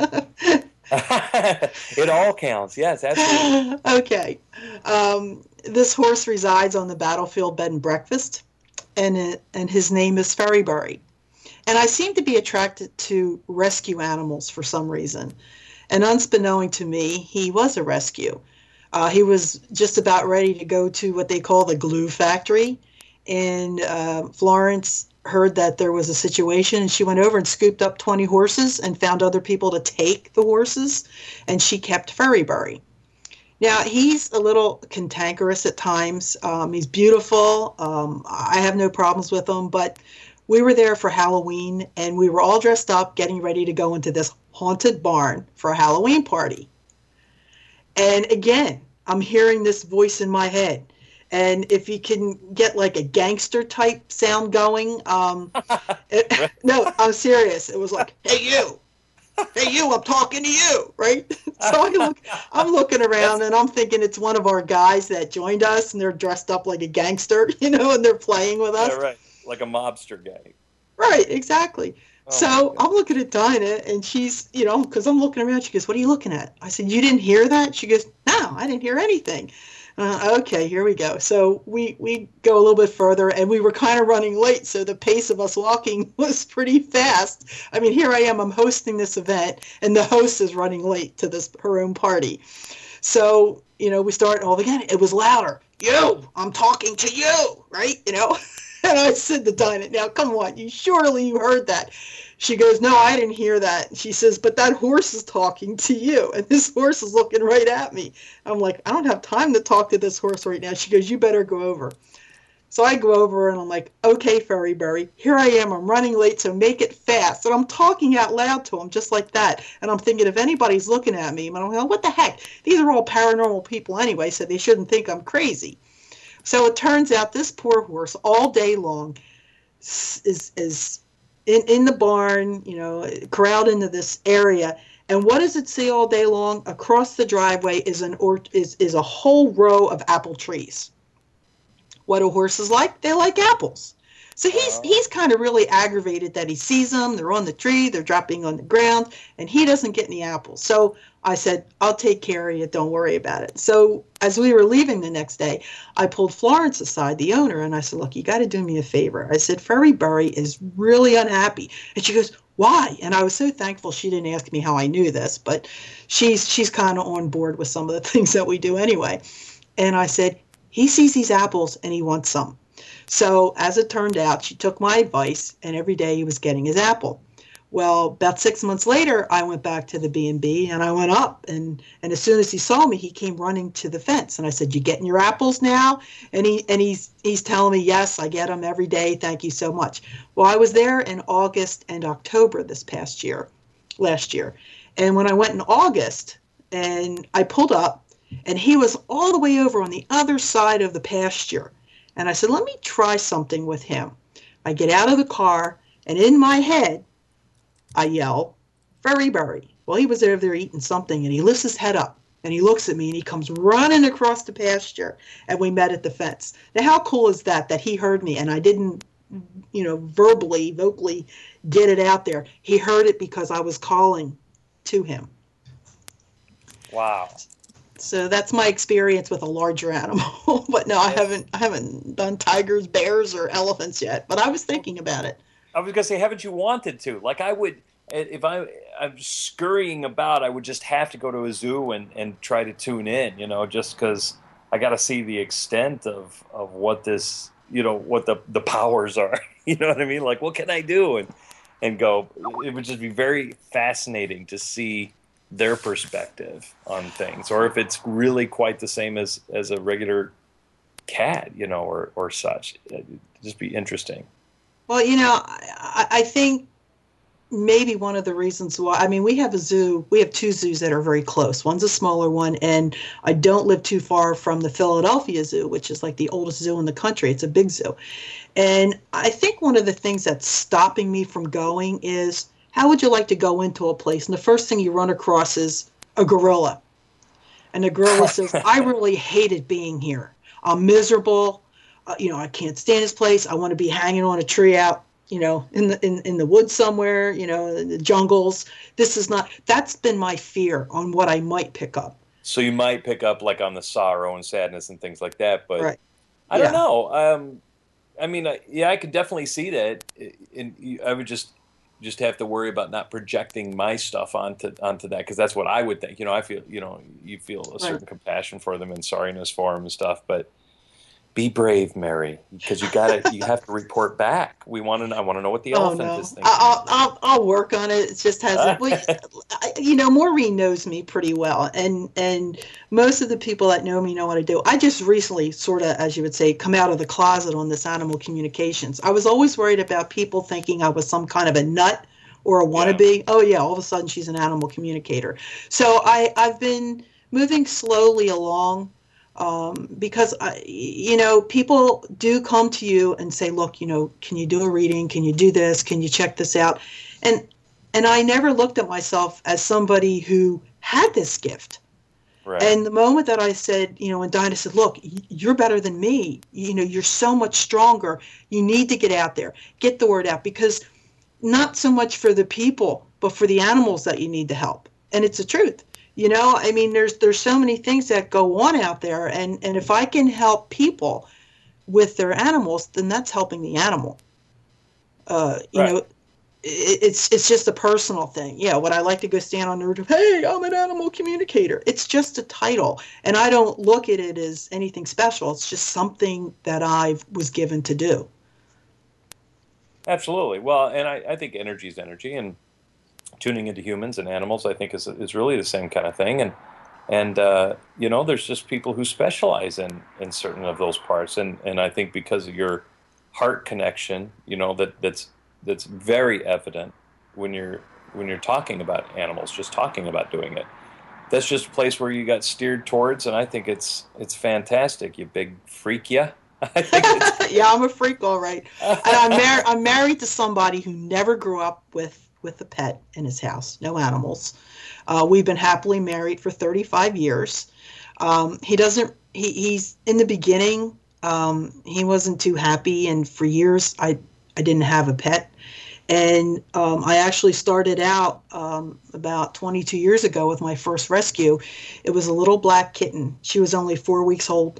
It all counts, yes, absolutely. Okay. This horse resides on the battlefield bed and breakfast, and his name is Ferrybury. And I seem to be attracted to rescue animals for some reason. And unbeknown to me, he was a rescue. He was just about ready to go to what they call the glue factory. And Florence heard that there was a situation, and she went over and scooped up 20 horses and found other people to take the horses, and she kept Ferrybury. Now, he's a little cantankerous at times. He's beautiful. I have no problems with him, but we were there for Halloween, and we were all dressed up, getting ready to go into this haunted barn for a Halloween party. And again, I'm hearing this voice in my head. And if you can get like a gangster type sound going, no, I'm serious. It was like, hey, you, I'm talking to you, right? So I'm looking around and I'm thinking it's one of our guys that joined us, and they're dressed up like a gangster, and they're playing with us. Yeah, right. Like a mobster guy. Right, exactly. So I'm looking at Dinah, and she's, because I'm looking around, she goes, what are you looking at? I said, you didn't hear that? She goes, no, I didn't hear anything. Okay, here we go. So we go a little bit further, and we were kind of running late, so the pace of us walking was pretty fast. I mean, here I am, I'm hosting this event, and the host is running late to her own party. So, we start all again. It was louder. You, I'm talking to you, right? And I said to Dinah, now, come on, you heard that. She goes, no, I didn't hear that. She says, but that horse is talking to you, and this horse is looking right at me. I'm like, I don't have time to talk to this horse right now. She goes, you better go over. So I go over, and I'm like, okay, Ferrybury, here I am. I'm running late, so make it fast. And I'm talking out loud to him just like that. And I'm thinking, if anybody's looking at me, I'm like, what the heck? These are all paranormal people anyway, so they shouldn't think I'm crazy. So it turns out this poor horse all day long is in the barn, corralled into this area. And what does it say all day long? Across the driveway is a whole row of apple trees. What do horses like? They like apples. So he's kind of really aggravated that he sees them. They're on the tree. They're dropping on the ground, and he doesn't get any apples. So I said, I'll take care of you. Don't worry about it. So as we were leaving the next day, I pulled Florence aside, the owner, and I said, look, you got to do me a favor. I said, Furry Burry is really unhappy. And she goes, why? And I was so thankful she didn't ask me how I knew this, but she's kind of on board with some of the things that we do anyway. And I said, he sees these apples and he wants some. So as it turned out, she took my advice, and every day he was getting his apple. Well, about 6 months later, I went back to the B&B, and I went up, and as soon as he saw me, he came running to the fence. And I said, you getting your apples now? And he's telling me, yes, I get them every day. Thank you so much. Well, I was there in August and October last year. And when I went in August, and I pulled up, and he was all the way over on the other side of the pasture. And I said, let me try something with him. I get out of the car, and in my head, I yell, Furry Burry. Well, he was over there eating something, and he lifts his head up, and he looks at me, and he comes running across the pasture, and we met at the fence. Now, how cool is that he heard me, and I didn't, vocally get it out there. He heard it because I was calling to him. Wow. So that's my experience with a larger animal. But no, I haven't done tigers, bears, or elephants yet. But I was thinking about it. I was gonna say, haven't you wanted to? Like I would, if I'm scurrying about, I would just have to go to a zoo and try to tune in, just because I got to see the extent of what this, what the powers are. You know what I mean? Like, what can I do? And go. It would just be very fascinating to see their perspective on things, or if it's really quite the same as a regular cat, or such. It'd just be interesting. Well, I think maybe one of the reasons why, we have two zoos that are very close. One's a smaller one, and I don't live too far from the Philadelphia Zoo, which is like the oldest zoo in the country. It's a big zoo. And I think one of the things that's stopping me from going is, how would you like to go into a place and the first thing you run across is a gorilla? And the gorilla says, I really hated being here. I'm miserable. I can't stand this place. I want to be hanging on a tree out, in the woods somewhere, in the jungles. That's been my fear on what I might pick up. So you might pick up like on the sorrow and sadness and things like that, but right. I don't know. I could definitely see that. And I would just have to worry about not projecting my stuff onto that, because that's what I would think. I feel, you feel a certain compassion for them and sorriness for them and stuff, but be brave, Mary, because you have to report back. I want to know what the elephant is thinking. I'll work on it. It just hasn't. Maureen knows me pretty well, and most of the people that know me know what I do. I just recently, sort of, as you would say, come out of the closet on this animal communications. I was always worried about people thinking I was some kind of a nut or a wannabe. Yeah. Oh yeah, all of a sudden she's an animal communicator. So I've been moving slowly along. Because people do come to you and say, look, can you do a reading? Can you do this? Can you check this out? And I never looked at myself as somebody who had this gift. Right. And the moment that I said, when Dinah said, look, you're better than me. You're so much stronger. You need to get out there, get the word out, because not so much for the people, but for the animals that you need to help. And it's the truth. There's so many things that go on out there, and if I can help people with their animals, then that's helping the animal. It's just a personal thing. Yeah, would I like to go stand on the roof? Hey, I'm an animal communicator. It's just a title, and I don't look at it as anything special. It's just something that I was given to do. Absolutely. Well, and I think energy is energy, and tuning into humans and animals, I think, is really the same kind of thing. And there's just people who specialize in certain of those parts. And I think because of your heart connection, that's very evident when you're talking about animals, just talking about doing it. That's just a place where you got steered towards, and I think it's fantastic. You big freak, yeah. Yeah, I'm a freak, all right. And I'm married to somebody who never grew up with a pet in his house, no animals. We've been happily married for 35 years. He's in the beginning, He wasn't too happy, and for years I didn't have a pet. And I actually started out about 22 years ago with my first rescue. It was a little black kitten. She was only 4 weeks old,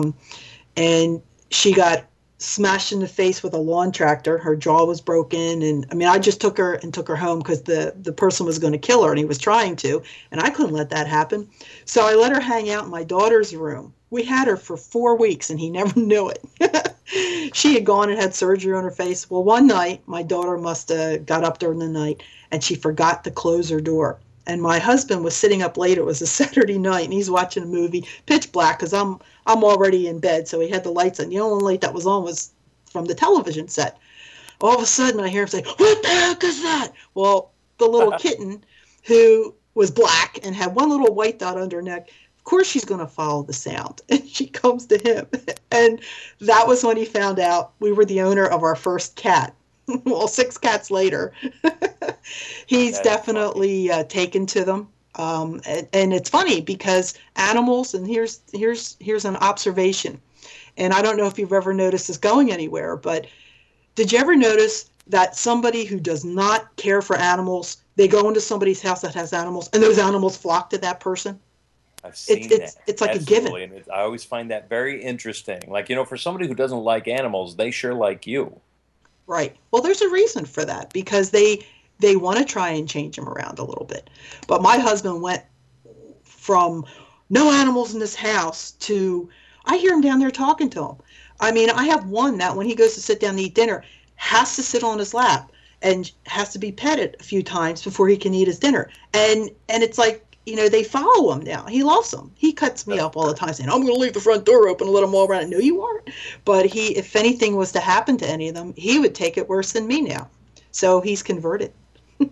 and she got smashed in the face with a lawn tractor. Her jaw was broken, and I mean, I just took her home because the person was going to kill her, and he was trying to, and I couldn't let that happen. So I let her hang out in my daughter's room. We had her for 4 weeks, and he never knew it. She had gone and had surgery on her face. Well, one night, my daughter must have got up during the night, and she forgot to close her door. And my husband was sitting up late. It was a Saturday night, and he's watching a movie, pitch black, because I'm already in bed, so he had the lights on. The only light that was on was from the television set. All of a sudden, I hear him say, "What the heck is that?" Well, the little kitten, who was black and had one little white dot under her neck, of course she's going to follow the sound. And she comes to him. And that was when he found out we were the owner of our first cat. Well, 6 cats later, he's definitely taken to them. And it's funny because animals, and here's an observation. And I don't know if you've ever noticed this going anywhere, but did you ever notice that somebody who does not care for animals, they go into somebody's house that has animals, and those animals flock to that person? I've seen that. It's like Absolutely. a given. And I always find that very interesting. Like, for somebody who doesn't like animals, they sure like you. Right. Well, there's a reason for that, because they want to try and change them around a little bit. But my husband went from no animals in this house to, I hear him down there talking to him. I mean, I have one that when he goes to sit down to eat dinner, has to sit on his lap and has to be petted a few times before he can eat his dinner. And it's like, they follow him now. He loves them. He cuts me up all the time saying, "I'm going to leave the front door open and let them all around." No, you aren't. But if anything was to happen to any of them, he would take it worse than me now. So he's converted. We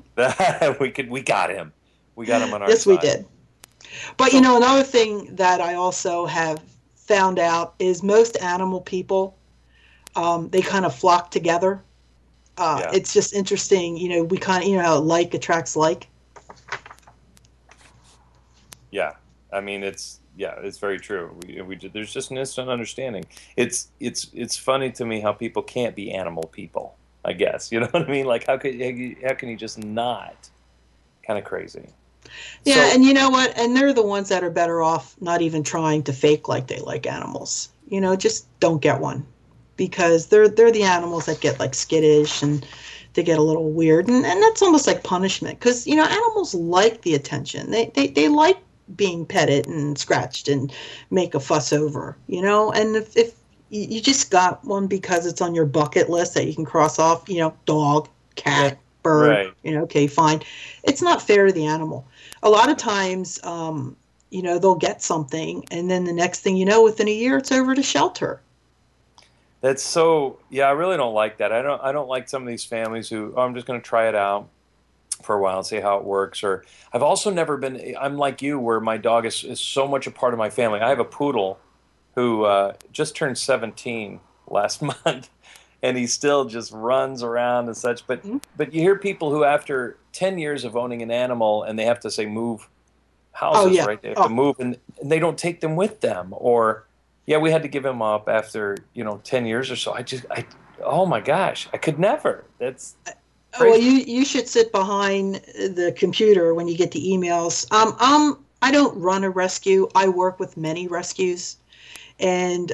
got him. We got him on our side. Yes, we did. But, another thing that I also have found out is most animal people, they kind of flock together. It's just interesting. We kind of, how like attracts like. Yeah, I mean it's very true. There's just an instant understanding. It's funny to me how people can't be animal people. I guess you know what I mean. Like how can you just not? Kind of crazy. Yeah, and you know what? And they're the ones that are better off not even trying to fake like they like animals. Just don't get one, because they're the animals that get like skittish and they get a little weird, and that's almost like punishment, because animals like the attention. They like being petted and scratched and make a fuss over, and if you just got one because it's on your bucket list that you can cross off, dog, cat, bird, right. Okay, fine. It's not fair to the animal. A lot of times, they'll get something, and then the next thing you know, within a year, it's over to shelter. That's so, I really don't like that. I don't like some of these families who, I'm just going to try it out for a while and see how it works. Or I've also never been, I'm like you, where my dog is so much a part of my family. I have a poodle who just turned 17 last month, and he still just runs around and such. But you hear people who, after 10 years of owning an animal, and they have to say move houses, right? They have to move, and they don't take them with them. Or, we had to give him up after 10 years or so. Oh my gosh, I could never. That's crazy. Well, you should sit behind the computer when you get the emails. I don't run a rescue. I work with many rescues, and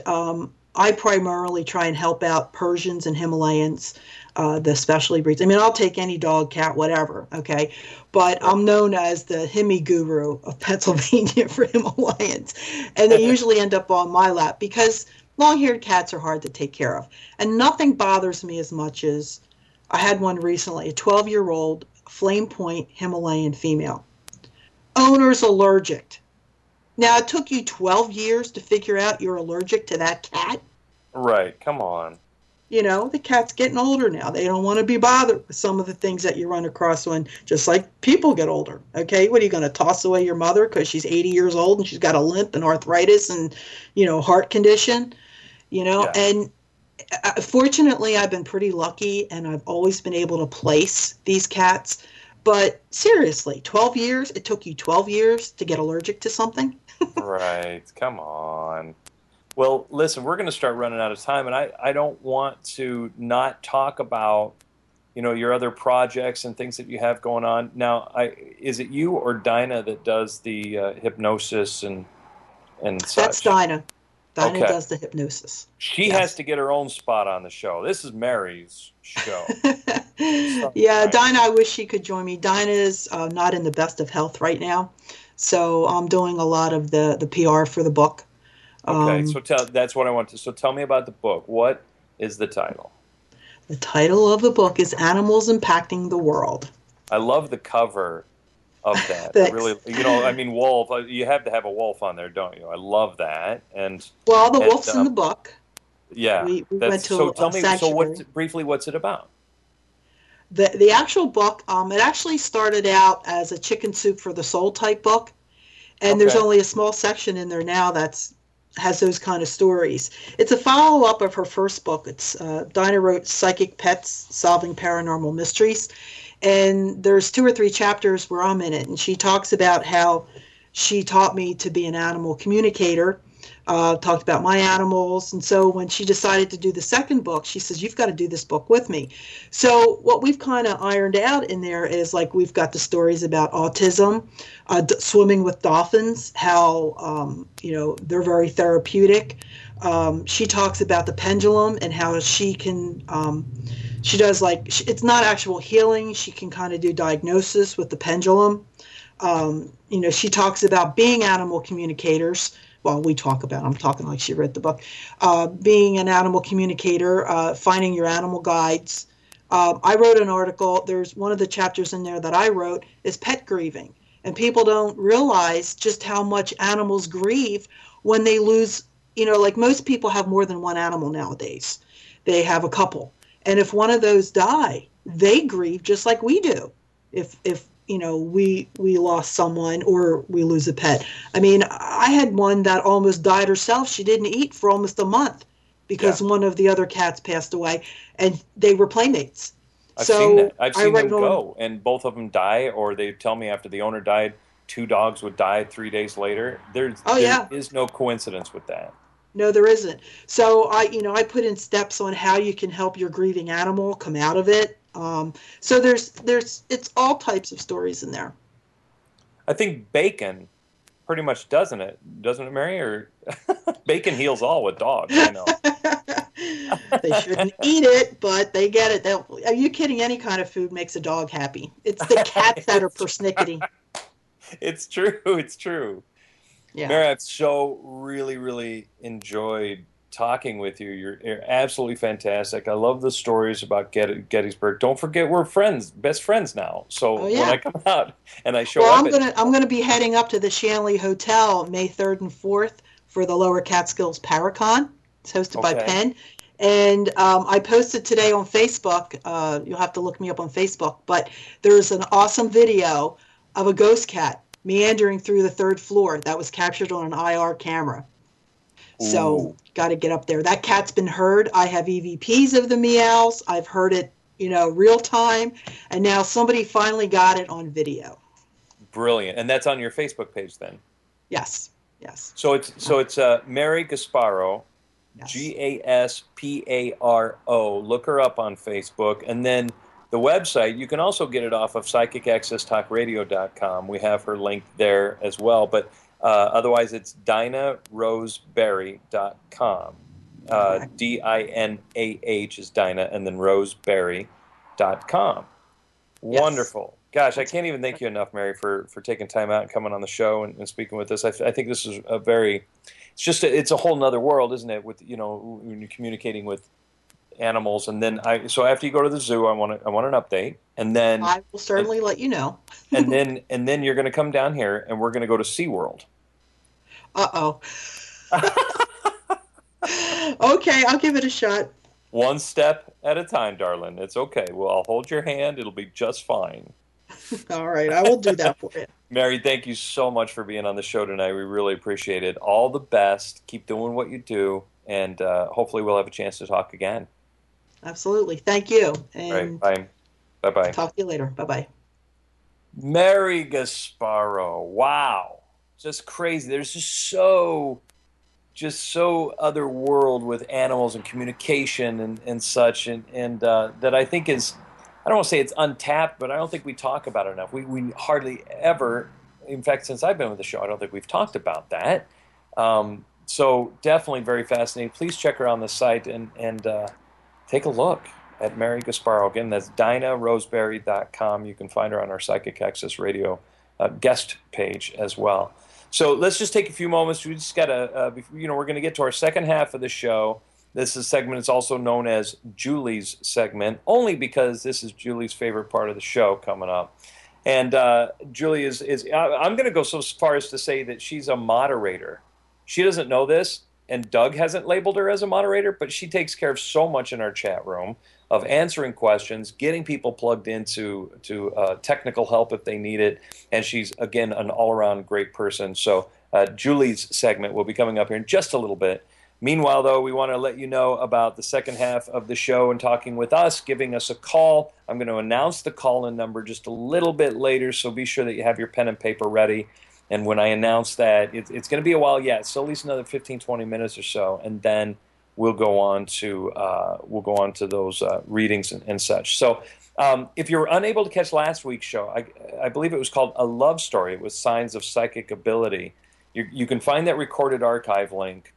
I primarily try and help out Persians and Himalayans, the specialty breeds. I mean, I'll take any dog, cat, whatever, okay? But I'm known as the Himi guru of Pennsylvania for Himalayans. And they usually end up on my lap because long-haired cats are hard to take care of. And nothing bothers me as much as, I had one recently, a 12-year-old flame point Himalayan female. Owner's allergic. Now, it took you 12 years to figure out you're allergic to that cat? Right, come on. The cat's getting older now. They don't want to be bothered with some of the things that you run across when, just like people get older, okay? What, are you going to toss away your mother because she's 80 years old and she's got a limp and arthritis and, heart condition? And fortunately, I've been pretty lucky, and I've always been able to place these cats. But seriously, 12 years? It took you 12 years to get allergic to something? Right. Come on. Well, listen, we're going to start running out of time, and I don't want to not talk about, your other projects and things that you have going on. Now, is it you or Dinah that does the hypnosis and such? That's Dinah. Dinah Okay. does the hypnosis. She Yes. has to get her own spot on the show. This is Mary's show. Yeah, Dinah, I wish she could join me. Dinah is not in the best of health right now, so I'm doing a lot of the PR for the book. Okay, so that's what I want to. So tell me about the book. What is the title? The title of the book is Animals Impacting the World. I love the cover of that. Thanks. Really, I mean, wolf. You have to have a wolf on there, don't you? I love that. And well, the wolf's in the book. Yeah, we went to so. Tell me. sanctuary. So, briefly, what's it about? The actual book, it actually started out as a chicken soup for the soul type book, and there's only a small section in there now has those kind of stories. It's a follow-up of her first book. It's Dinah wrote Psychic Pets, Solving Paranormal Mysteries, and there's 2 or 3 chapters where I'm in it, and she talks about how she taught me to be an animal communicator, talked about my animals, and so when she decided to do the second book, she says, you've got to do this book with me. So what we've kind of ironed out in there is, like, we've got the stories about autism, swimming with dolphins, how, they're very therapeutic. She talks about the pendulum and how she can, she does, it's not actual healing. She can kind of do diagnosis with the pendulum. She talks about being animal communicators. Well, I'm talking like she read the book, being an animal communicator, finding your animal guides. I wrote an article. There's one of the chapters in there that I wrote is pet grieving. And people don't realize just how much animals grieve when they lose, like most people have more than one animal nowadays. They have a couple. And if one of those die, they grieve just like we do. If we lost someone or we lose a pet. I mean, I had one that almost died herself. She didn't eat for almost a month because one of the other cats passed away, and they were playmates. I've seen that. I've seen them go, and both of them die, or they tell me after the owner died, 2 dogs would die 3 days later. There is no coincidence with that. No, there isn't. So I put in steps on how you can help your grieving animal come out of it. So it's all types of stories in there. I think bacon pretty much doesn't it, Mary? Or bacon heals all with dogs, I know. They shouldn't eat it, but they get it. Are you kidding? Any kind of food makes a dog happy. It's the cats that are persnickety. It's true. It's true. Yeah. Mary, I've so really, really enjoyed talking with you. You're absolutely fantastic. I love the stories about Gettysburg. Don't forget, we're best friends now. So when I come out and I show up, I'm gonna be heading up to the Shanley Hotel May 3rd and 4th for the Lower Catskills Paracon. It's hosted by Penn. And I posted today on Facebook. You'll have to look me up on Facebook. But there's an awesome video of a ghost cat meandering through the 3rd floor that was captured on an IR camera. So got to get up there. That cat's been heard. I have EVPs of the meows. I've heard it, real time. And now somebody finally got it on video. Brilliant. And that's on your Facebook page then? Yes. So it's Mary Gasparo, yes. Gasparo. Look her up on Facebook. And then the website, you can also get it off of PsychicAccessTalkRadio.com. We have her linked there as well. But otherwise, it's DinahRoseberry.com. DINAH is Dinah, and then roseberry.com. Yes. Wonderful. Gosh, I can't even thank you enough, Mary, for taking time out and coming on the show and speaking with us. I think this is it's a whole nother world, isn't it? With when you're communicating with animals, and then so after you go to the zoo, I want an update, and then I will certainly let you know. and then you're going to come down here, and we're going to go to SeaWorld. Okay, I'll give it a shot. One step at a time, darling. It's okay. Well, I'll hold your hand. It'll be just fine. All right, I will do that for you. Mary, thank you so much for being on the show tonight. We really appreciate it. All the best. Keep doing what you do, and hopefully we'll have a chance to talk again. Absolutely. Thank you. And bye. Bye-bye. Talk to you later. Bye-bye. Mary Gasparo. Wow. Just crazy. There's just just so otherworld with animals and communication and such, and that I think is, I don't want to say it's untapped, but I don't think we talk about it enough. We hardly ever, in fact, since I've been with the show, I don't think we've talked about that. So definitely very fascinating. Please check her on the site and take a look at Mary Gasparro. Again, that's DinahRoseberry.com. You can find her on our Psychic Access Radio guest page as well. So let's just take a few moments. We just got to, we're going to get to our second half of the show. This is segment is also known as Julie's segment, only because this is Julie's favorite part of the show coming up. And Julie is I'm going to go so far as to say that she's a moderator. She doesn't know this, and Doug hasn't labeled her as a moderator, but she takes care of so much in our chat room of answering questions, getting people plugged into technical help if they need it, and she's, again, an all-around great person. So Julie's segment will be coming up here in just a little bit. Meanwhile, though, we want to let you know about the second half of the show and talking with us, giving us a call. I'm going to announce the call-in number just a little bit later, so be sure that you have your pen and paper ready. And when I announce that, it's going to be a while yet, so at least another 15, 20 minutes or so, and then we'll go on to those readings and such. So if you're unable to catch last week's show, I believe it was called A Love Story with Signs of Psychic Ability. You can find that recorded archive link,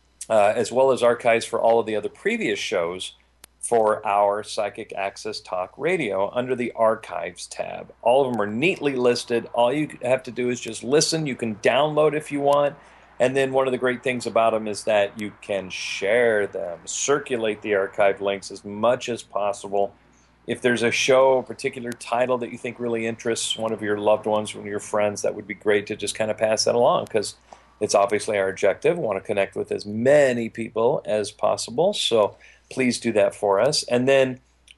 as well as archives for all of the other previous shows for our Psychic Access Talk Radio under the Archives tab. All of them are neatly listed. All you have to do is just listen. You can download if you want. And then one of the great things about them is that you can share them, circulate the archive links as much as possible. If there's a show, a particular title that you think really interests one of your loved ones, one of your friends, that would be great to just kind of pass that along, because it's obviously our objective. We want to connect with as many people as possible. So please do that for us. And then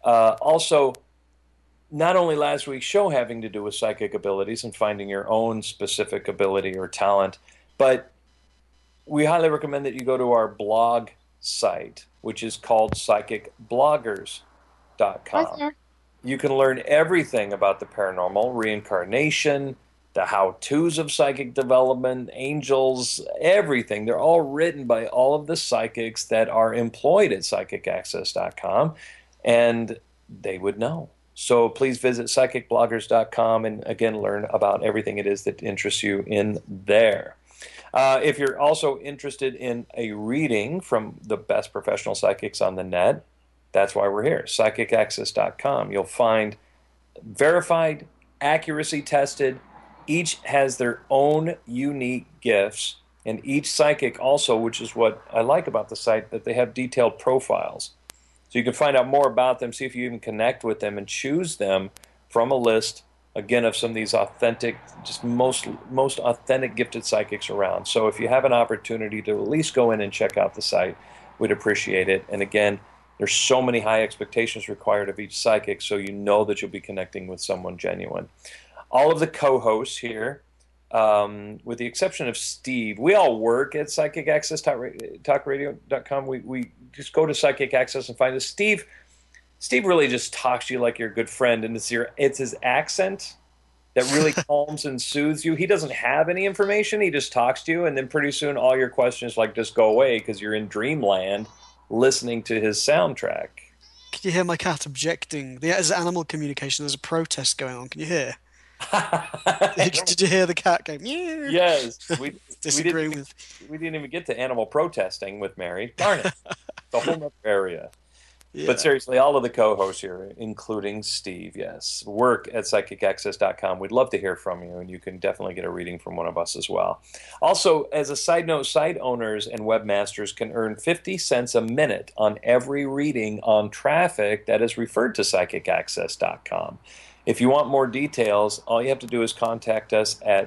also, not only last week's show having to do with psychic abilities and finding your own specific ability or talent, but we highly recommend that you go to our blog site, which is called psychicbloggers.com. You can learn everything about the paranormal, reincarnation, the how-tos of psychic development, angels, everything. They're all written by all of the psychics that are employed at psychicaccess.com, and they would know. So please visit psychicbloggers.com and, again, learn about everything it is that interests you in there. If you're also interested in a reading from the best professional psychics on the net, that's why we're here, psychicaccess.com. You'll find verified, accuracy-tested. Each has their own unique gifts, and each psychic also, which is what I like about the site, that they have detailed profiles. So you can find out more about them, see if you even connect with them, and choose them from a list, again, of some of these authentic, just most authentic gifted psychics around. So if you have an opportunity to at least go in and check out the site, we'd appreciate it. And again, there's so many high expectations required of each psychic, so you know that you'll be connecting with someone genuine. All of the co-hosts here, with the exception of Steve, we all work at psychicaccess.talkradio.com. We just go to Psychic Access and find us. Steve really just talks to you like you're a good friend, and it's his accent that really calms and soothes you. He doesn't have any information. He just talks to you, and then pretty soon all your questions just go away because you're in dreamland listening to his soundtrack. Can you hear my cat objecting? There's animal communication. There's a protest going on. Can you hear? Did you hear the cat go? Meow? Yes, we didn't even get to animal protesting with Mary. Darn it, the whole other area. Yeah. But seriously, all of the co-hosts here, including Steve, yes, work at psychicaccess.com. We'd love to hear from you, and you can definitely get a reading from one of us as well. Also, as a side note, site owners and webmasters can earn 50 cents a minute on every reading on traffic that is referred to psychicaccess.com. If you want more details, all you have to do is contact us at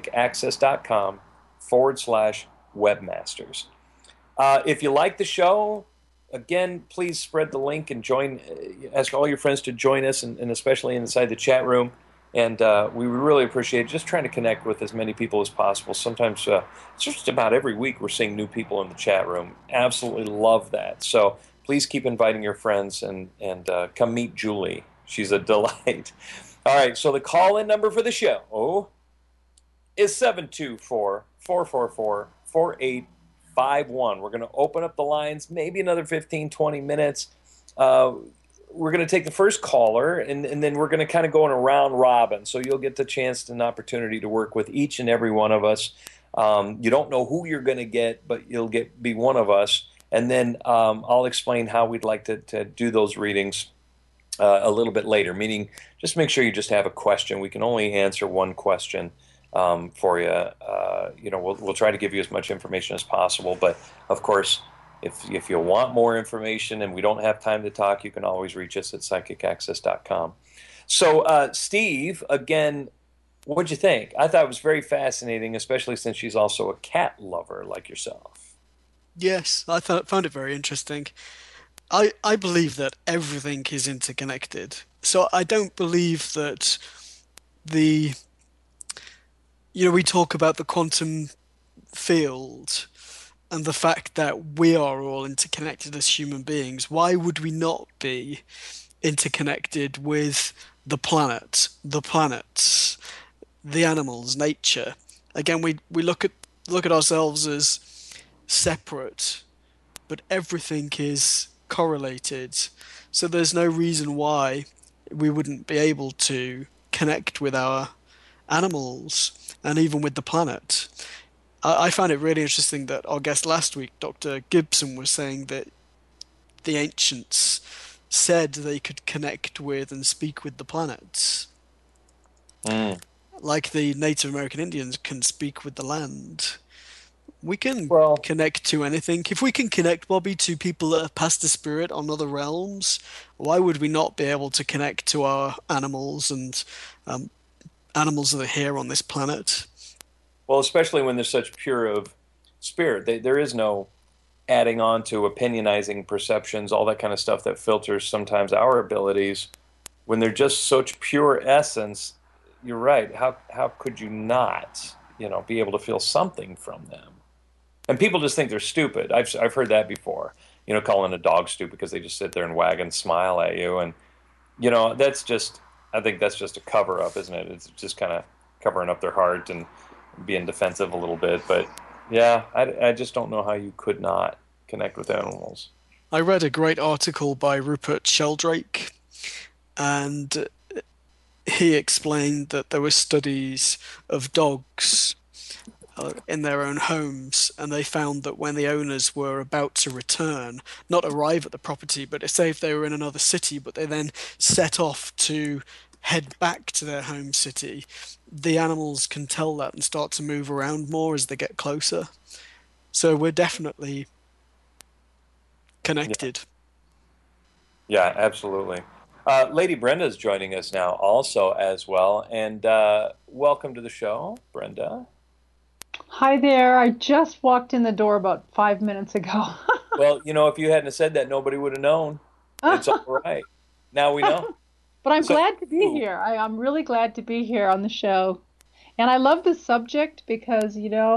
psychicaccess.com/webmasters. If you like the show, again, please spread the link and ask all your friends to join us, and especially inside the chat room. And we would really appreciate just trying to connect with as many people as possible. Sometimes, just about every week, we're seeing new people in the chat room. Absolutely love that. So please keep inviting your friends and come meet Julie. She's a delight. All right, so the call-in number for the show is 724-444-48 888-551. We're going to open up the lines, maybe another 15, 20 minutes. We're going to take the first caller, and then we're going to kind of go in a round robin. So you'll get the chance and opportunity to work with each and every one of us. You don't know who you're going to get, but you'll be one of us. And then I'll explain how we'd like to do those readings a little bit later, meaning just make sure you just have a question. We can only answer one question for you. We'll try to give you as much information as possible. But, of course, if you want more information and we don't have time to talk, you can always reach us at psychicaccess.com. So, Steve, again, what'd you think? I thought it was very fascinating, especially since she's also a cat lover like yourself. Yes, I found it very interesting. I believe that everything is interconnected. So I don't believe that we talk about the quantum field and the fact that we are all interconnected as human beings. Why would we not be interconnected with the planet, the planets, the animals, nature? Again, we look at ourselves as separate, but everything is correlated. So there's no reason why we wouldn't be able to connect with our animals and even with the planet. I found it really interesting that our guest last week, Dr. Gibson, was saying that the ancients said they could connect with and speak with the planets. Like the Native American Indians can speak with the land. We can connect to anything. If we can connect, Bobby, to people that have passed the spirit on other realms, why would we not be able to connect to our animals and animals that are here on this planet? Well, especially when there's such pure of spirit. There is no adding on to opinionizing perceptions, all that kind of stuff that filters sometimes our abilities. When they're just such pure essence, you're right. How could you not, be able to feel something from them? And people just think they're stupid. I've heard that before. Calling a dog stupid because they just sit there and wag and smile at you. And, I think that's just a cover-up, isn't it? It's just kind of covering up their heart and being defensive a little bit. But, yeah, I just don't know how you could not connect with animals. I read a great article by Rupert Sheldrake, and he explained that there were studies of dogs in their own homes, and they found that when the owners were about to return, not arrive at the property, but say if they were in another city, but they then set off to head back to their home city, the animals can tell that and start to move around more as they get closer. So we're definitely connected. Yeah, absolutely. Lady Brenda's joining us now also as well. And welcome to the show, Brenda. Hi there. I just walked in the door about 5 minutes ago. Well, if you hadn't said that, nobody would have known. It's all right. Now we know. But I'm glad to be here. I'm really glad to be here on the show. And I love this subject because,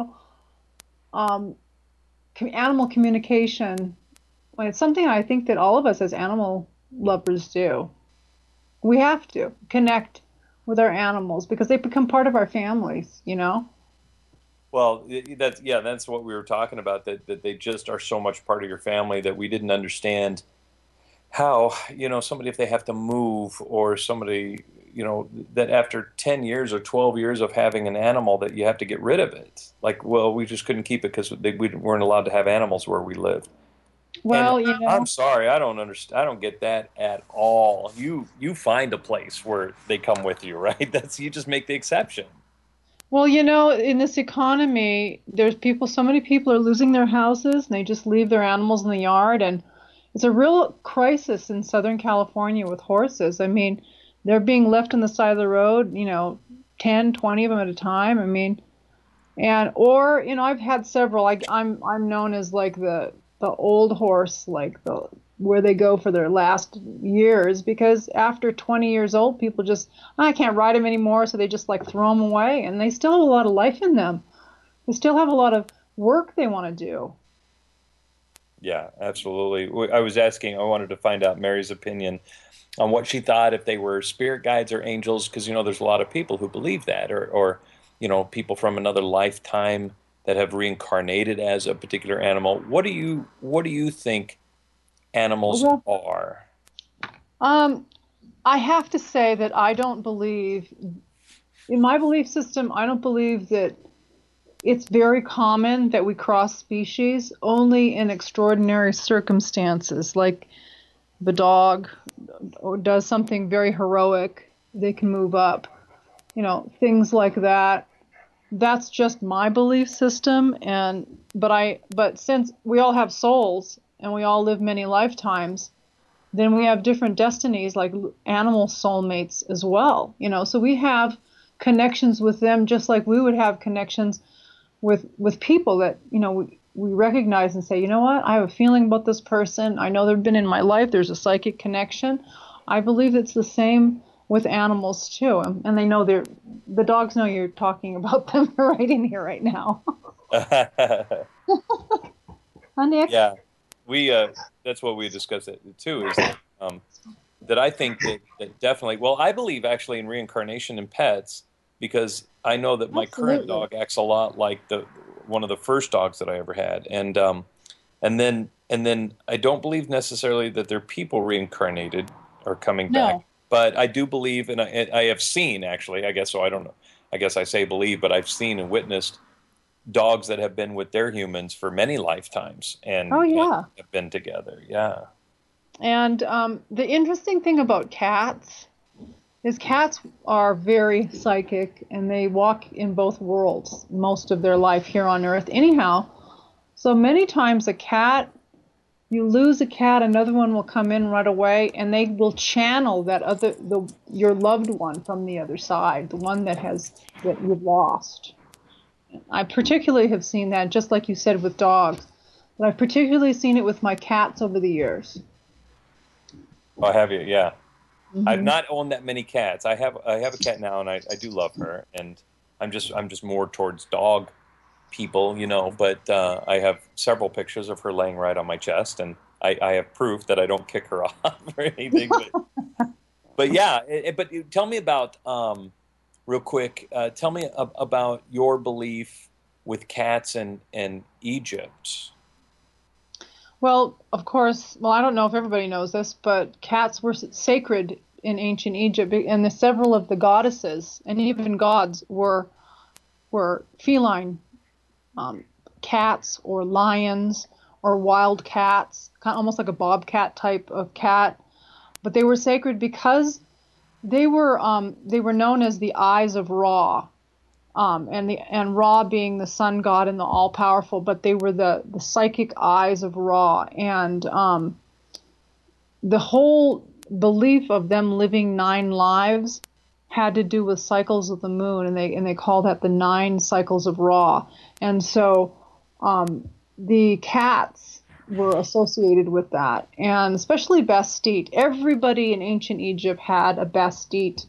animal communication, when it's something I think that all of us as animal lovers do. We have to connect with our animals because they become part of our families, Well, that's what we were talking about, that they just are so much part of your family that we didn't understand how, somebody, if they have to move, or somebody, that after 10 years or 12 years of having an animal that you have to get rid of it. Like, well, we just couldn't keep it because we weren't allowed to have animals where we lived. Well, I'm sorry, I don't understand. I don't get that at all. You find a place where they come with you, right? You just make the exception. Well, in this economy, so many people are losing their houses and they just leave their animals in the yard. And it's a real crisis in Southern California with horses. I mean, they're being left on the side of the road, 10, 20 of them at a time. I mean, I've had several, I'm known as like the old horse, like where they go for their last years, because after 20 years old, people just, I can't ride them anymore, so they just like throw them away, and they still have a lot of life in them. They still have a lot of work they want to do. Yeah, absolutely. I wanted to find out Mary's opinion on what she thought, if they were spirit guides or angels, because, there's a lot of people who believe that, or people from another lifetime that have reincarnated as a particular animal. What do you think animals are? I have to say that I don't believe, in my belief system, I don't believe that it's very common that we cross species. Only in extraordinary circumstances, like the dog does something very heroic, they can move up. Things like that. That's just my belief system. But since we all have souls and we all live many lifetimes, then we have different destinies, like animal soulmates as well. So we have connections with them, just like we would have connections with people that we recognize and say, you know what, I have a feeling about this person. I know they've been in my life. There's a psychic connection. I believe it's the same with animals too, and they know the dogs know you're talking about them right in here right now. Huh, Nick? Yeah. That's what we discussed it too, is that I think that definitely, well, I believe actually in reincarnation in pets, because I know that my current dog acts a lot like one of the first dogs that I ever had. And then I don't believe necessarily that they're people reincarnated or coming back, but I do believe, and I have seen actually, I guess, so I don't know, I guess I say believe, but I've seen and witnessed dogs that have been with their humans for many lifetimes and have been together. Yeah. And the interesting thing about cats is cats are very psychic, and they walk in both worlds most of their life here on Earth anyhow. So many times you lose a cat, another one will come in right away, and they will channel your loved one from the other side, the one that you've lost. I particularly have seen that, just like you said, with dogs. But I've particularly seen it with my cats over the years. Oh, have you? Yeah. Mm-hmm. I've not owned that many cats. I have a cat now, and I do love her, and I'm just more towards dog people, but I have several pictures of her laying right on my chest, and I have proof that I don't kick her off or anything. But yeah, but tell me about, real quick, tell me about your belief with cats and Egypt. Well, of course, I don't know if everybody knows this, but cats were sacred in ancient Egypt, and several of the goddesses and even gods were feline cats or lions or wild cats, kind of almost like a bobcat type of cat. But they were sacred because they were known as the eyes of Ra, and Ra being the sun god and the all powerful, but they were the psychic eyes of Ra, and the whole belief of them living 9 lives had to do with cycles of the moon, and they call that the 9 cycles of Ra. And so the cats were associated with that, and especially Bastet. Everybody in ancient Egypt had a Bastet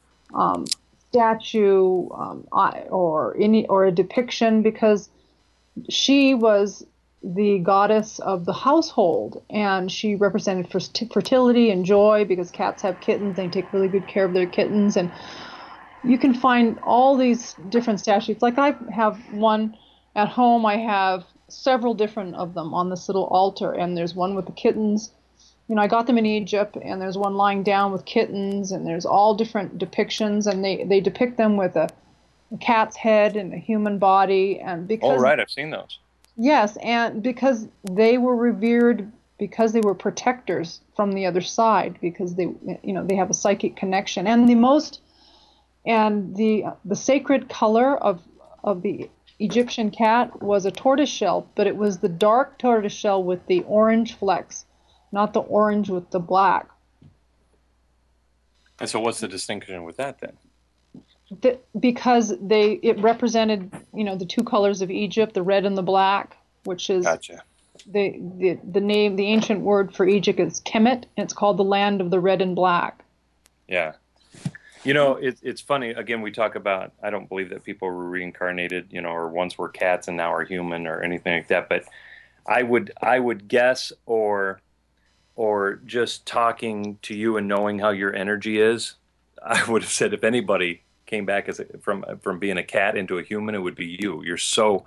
statue or a depiction, because she was the goddess of the household, and she represented fertility and joy, because cats have kittens. They take really good care of their kittens, and you can find all these different statues. Like I have one at home. I have several different of them on this little altar, and there's one with the kittens. I got them in Egypt, and there's one lying down with kittens, and there's all different depictions, and they depict them with a cat's head and a human body. And because, oh, right, I've seen those. Yes, and because they were revered, because they were protectors from the other side, because they have a psychic connection. And the sacred color of the Egyptian cat was a tortoiseshell, but it was the dark tortoiseshell with the orange flecks, not the orange with the black. And so what's the distinction with that then? Because it represented, the 2 colors of Egypt, the red and the black, which is gotcha. The name, the ancient word for Egypt is Kemet, and it's called the land of the red and black. Yeah. It's funny. Again, we talk about, I don't believe that people were reincarnated, or once were cats and now are human or anything like that. But I would guess, or just talking to you and knowing how your energy is, I would have said if anybody came back from being a cat into a human, it would be you. You're so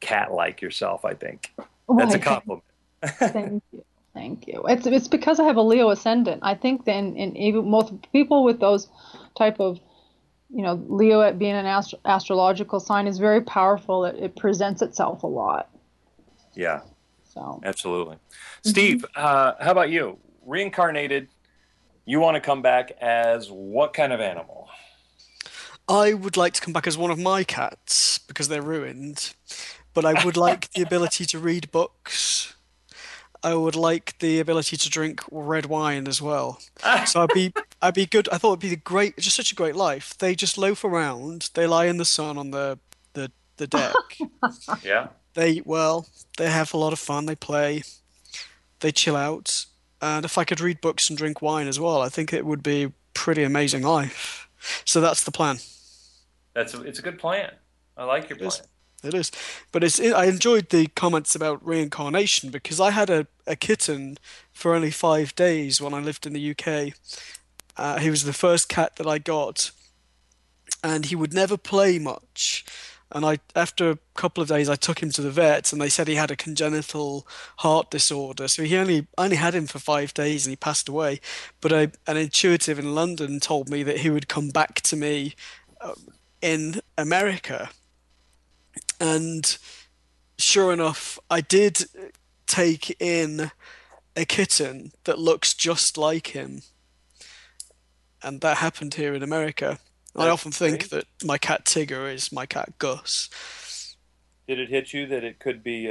cat-like yourself, I think. That's a compliment. Thank you. Thank you. It's because I have a Leo ascendant. I think then in even most people with those type of, Leo at being an astrological sign is very powerful. It presents itself a lot. Yeah. So absolutely. Steve, how about you? Reincarnated, you want to come back as what kind of animal? I would like to come back as one of my cats because they're ruined, but I would like the ability to read books. I would like the ability to drink red wine as well. So I'd be good. I thought it'd be just such a great life. They just loaf around. They lie in the sun on the deck. Yeah. They eat well. They have a lot of fun. They play. They chill out. And if I could read books and drink wine as well, I think it would be a pretty amazing life. So that's the plan. It's a good plan. I like your plan. It is. But I enjoyed the comments about reincarnation because I had a kitten for only 5 days when I lived in the UK. He was the first cat that I got, and he would never play much. And after a couple of days, I took him to the vet, and they said he had a congenital heart disorder. So he only had him for 5 days, and he passed away. But an intuitive in London told me that he would come back to me in America. And sure enough, I did take in a kitten that looks just like him. And that happened here in America. I often think that my cat Tigger is my cat Gus. Did it hit you that it could be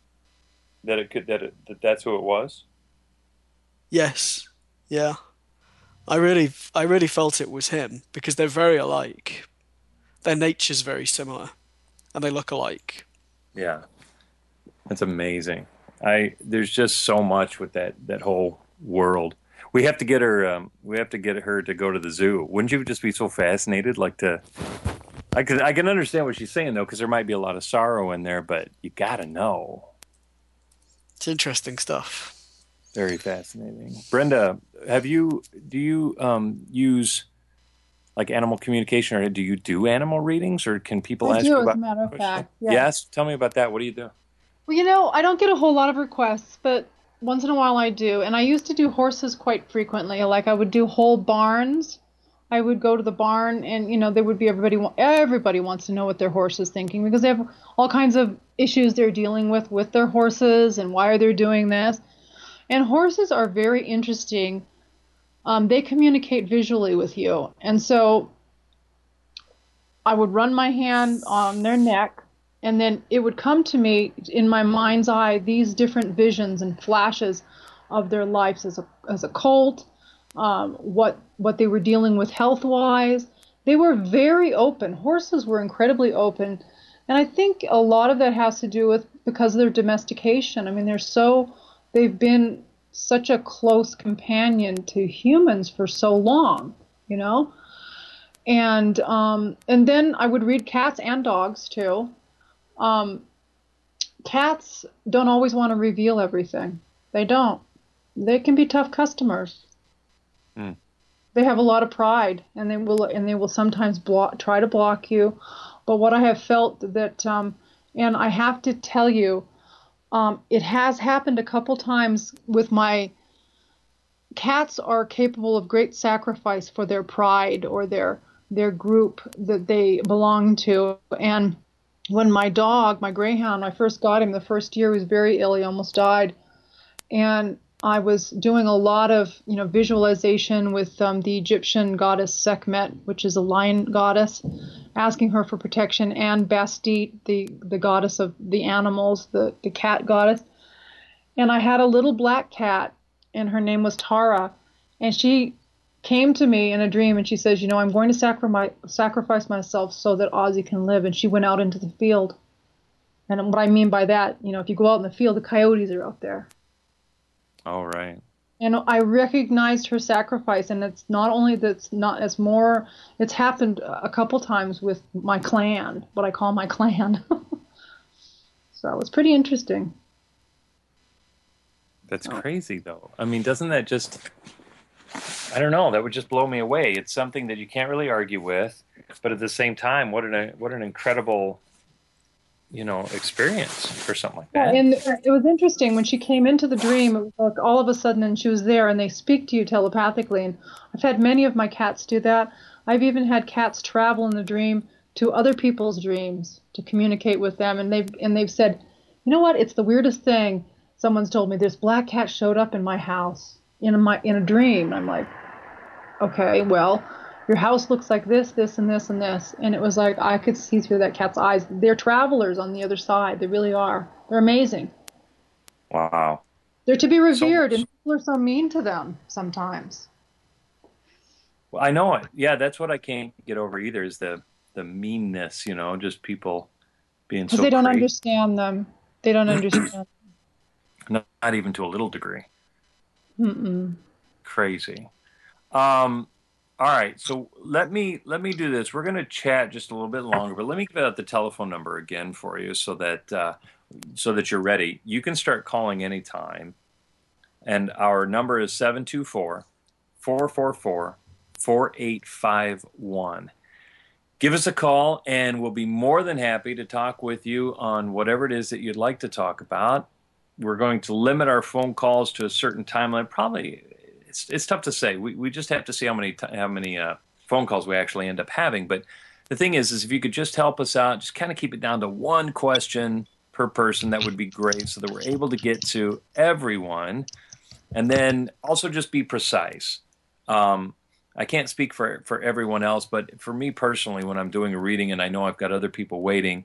that's who it was? Yes. Yeah. I really felt it was him because they're very alike. Their nature's very similar and they look alike. Yeah. That's amazing. There's just so much with that whole world. We have to get her. We have to get her to go to the zoo. Wouldn't you just be so fascinated? I can understand what she's saying though, because there might be a lot of sorrow in there. But you got to know. It's interesting stuff. Very fascinating. Brenda, do you use like animal communication, or do you do animal readings, or can people ask you about? As a matter of fact, yes. Tell me about that. What do you do? Well, I don't get a whole lot of requests, but once in a while I do. And I used to do horses quite frequently. Like I would do whole barns. I would go to the barn and, there would be everybody wants to know what their horse is thinking because they have all kinds of issues they're dealing with their horses and why are they doing this. And horses are very interesting. They communicate visually with you. And so I would run my hand on their neck. And then it would come to me in my mind's eye, these different visions and flashes of their lives as a colt, what they were dealing with health-wise. They were very open. Horses were incredibly open. And I think a lot of that has to do with because of their domestication. I mean, they've been such a close companion to humans for so long, And then I would read cats and dogs too. Cats don't always want to reveal everything. They don't. They can be tough customers. Mm. They have a lot of pride, and they will sometimes try to block you. But what I have felt that, and I have to tell you, it has happened a couple times with my cats are capable of great sacrifice for their pride or their group that they belong to. And when my dog, my greyhound, I first got him the first year, he was very ill. He almost died. And I was doing a lot of, visualization with the Egyptian goddess Sekhmet, which is a lion goddess, asking her for protection, and Bastet, the goddess of the animals, the cat goddess. And I had a little black cat, and her name was Tara. And she came to me in a dream and she says, I'm going to sacrifice myself so that Ozzy can live. And she went out into the field. And what I mean by that, if you go out in the field, the coyotes are out there. All right. And I recognized her sacrifice. And it's not only that's not as more, it's happened a couple times with my clan, what I call my clan. So it's pretty interesting. That's crazy though. I mean, doesn't that just, I don't know, that would just blow me away. It's something that you can't really argue with, but at the same time, what an incredible experience or something like Yeah, that. and it was interesting when she came into the dream. It was like all of a sudden, and she was there, and they speak to you telepathically. And I've had many of my cats do that. I've even had cats travel in the dream to other people's dreams to communicate with them, and they've said, you know what? It's the weirdest thing. Someone's told me this black cat showed up in my house in a dream. I'm like, okay, well, your house looks like this, this, and this, and this. And it was like I could see through that cat's eyes. They're travelers on the other side. They really are. They're amazing. Wow. They're to be So, revered, and people are so mean to them sometimes. well, I know it. Yeah, that's what I can't get over either is the meanness, just people being Because so they don't crazy. understand them. They don't understand. Not even to a little degree. Mm-mm. Crazy. Um, all right, so let me do this. We're going to chat just a little bit longer, but let me give out the telephone number again for you so that you're ready. You can start calling anytime, and our number is 724-444-4851. Give us a call, and we'll be more than happy to talk with you on whatever it is that you'd like to talk about. We're going to limit our phone calls to a certain time limit. Probably, it's tough to say. We just have to see how many phone calls we actually end up having. But the thing is if you could just help us out, just kind of keep it down to one question per person, that would be great, so that we're able to get to everyone. And then also just be precise. I can't speak for everyone else, but for me personally, when I'm doing a reading and I know I've got other people waiting,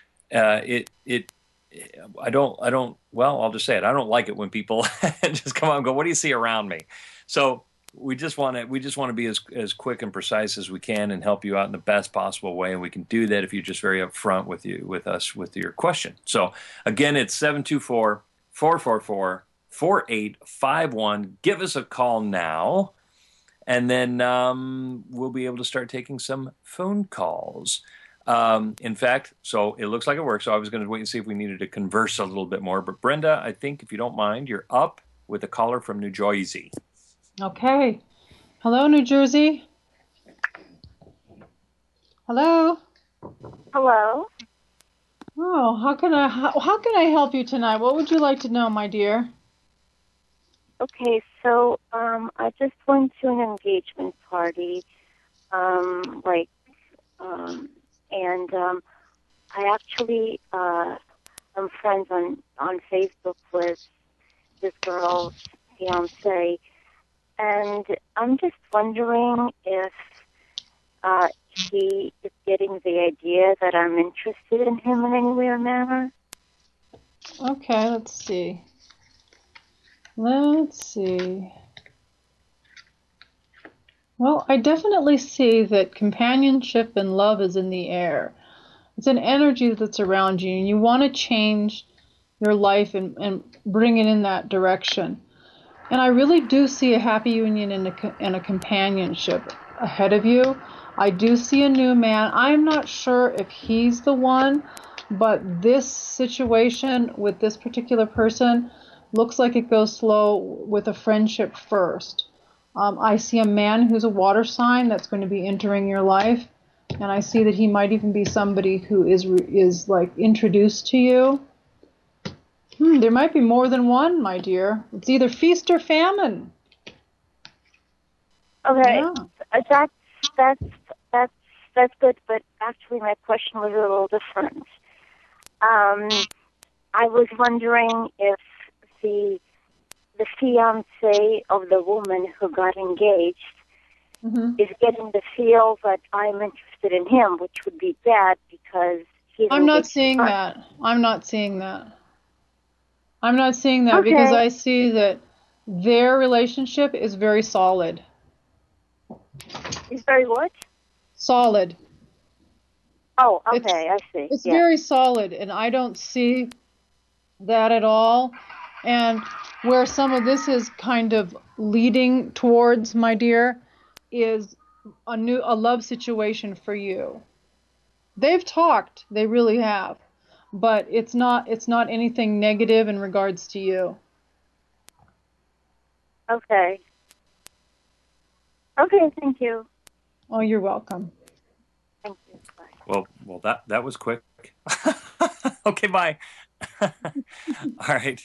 I'll just say it. I don't like it when people just come out and go, "What do you see around me?" So we just want to be as quick and precise as we can and help you out in the best possible way. And we can do that if you're just very upfront with us with your question. So again, it's 724-444-4851. Give us a call now. And then we'll be able to start taking some phone calls. In fact, so it looks like it works. So I was going to wait and see if we needed to converse a little bit more. But Brenda, I think if you don't mind, you're up with a caller from New Jersey. Okay. Hello, New Jersey. Hello. Hello. Oh, how can I help you tonight? What would you like to know, my dear? Okay, so I just went to an engagement party, and I actually am friends on Facebook with this girl's fiance, and I'm just wondering if he is getting the idea that I'm interested in him in any way or manner. Okay, let's see. Let's see. Well, I definitely see that companionship and love is in the air. It's an energy that's around you, and you want to change your life and bring it in that direction. And I really do see a happy union and a companionship ahead of you. I do see a new man. I'm not sure if he's the one, but this situation with this particular person looks like it goes slow with a friendship first. I see a man who's a water sign that's going to be entering your life, and I see that he might even be somebody who is like introduced to you. There might be more than one, my dear. It's either feast or famine. Okay, Yeah. That's good, but actually my question was a little different. I was wondering if the fiance of the woman who got engaged is getting the feel that I'm interested in him, which would be bad because he's I'm not seeing that. I'm not seeing that because I see that their relationship is very solid. It's very what? Solid. Oh, okay, I see. It's very solid, and I don't see that at all. And where some of this is kind of leading towards, my dear, is a love situation for you. They've talked, they really have, but it's not anything negative in regards to you. Okay. Okay, thank you. Oh, you're welcome. Thank you. Bye. Well, that was quick. Okay, bye. All right,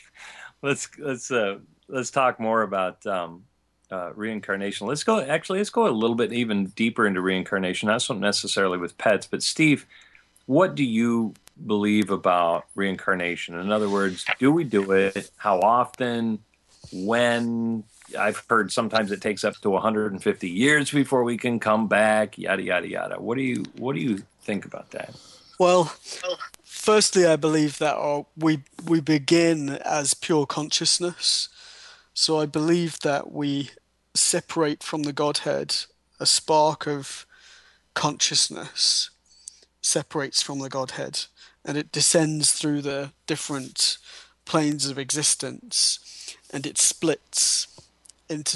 let's talk more about reincarnation. Let's go a little bit even deeper into reincarnation, not so necessarily with pets, but Steve, what do you believe about reincarnation? In other words, do we do it? How often? When? I've heard sometimes it takes up to 150 years before we can come back, yada yada yada. What do you think about that? Well, firstly, I believe that we begin as pure consciousness. So I believe that we separate from the Godhead. A spark of consciousness separates from the Godhead, and it descends through the different planes of existence, and it splits into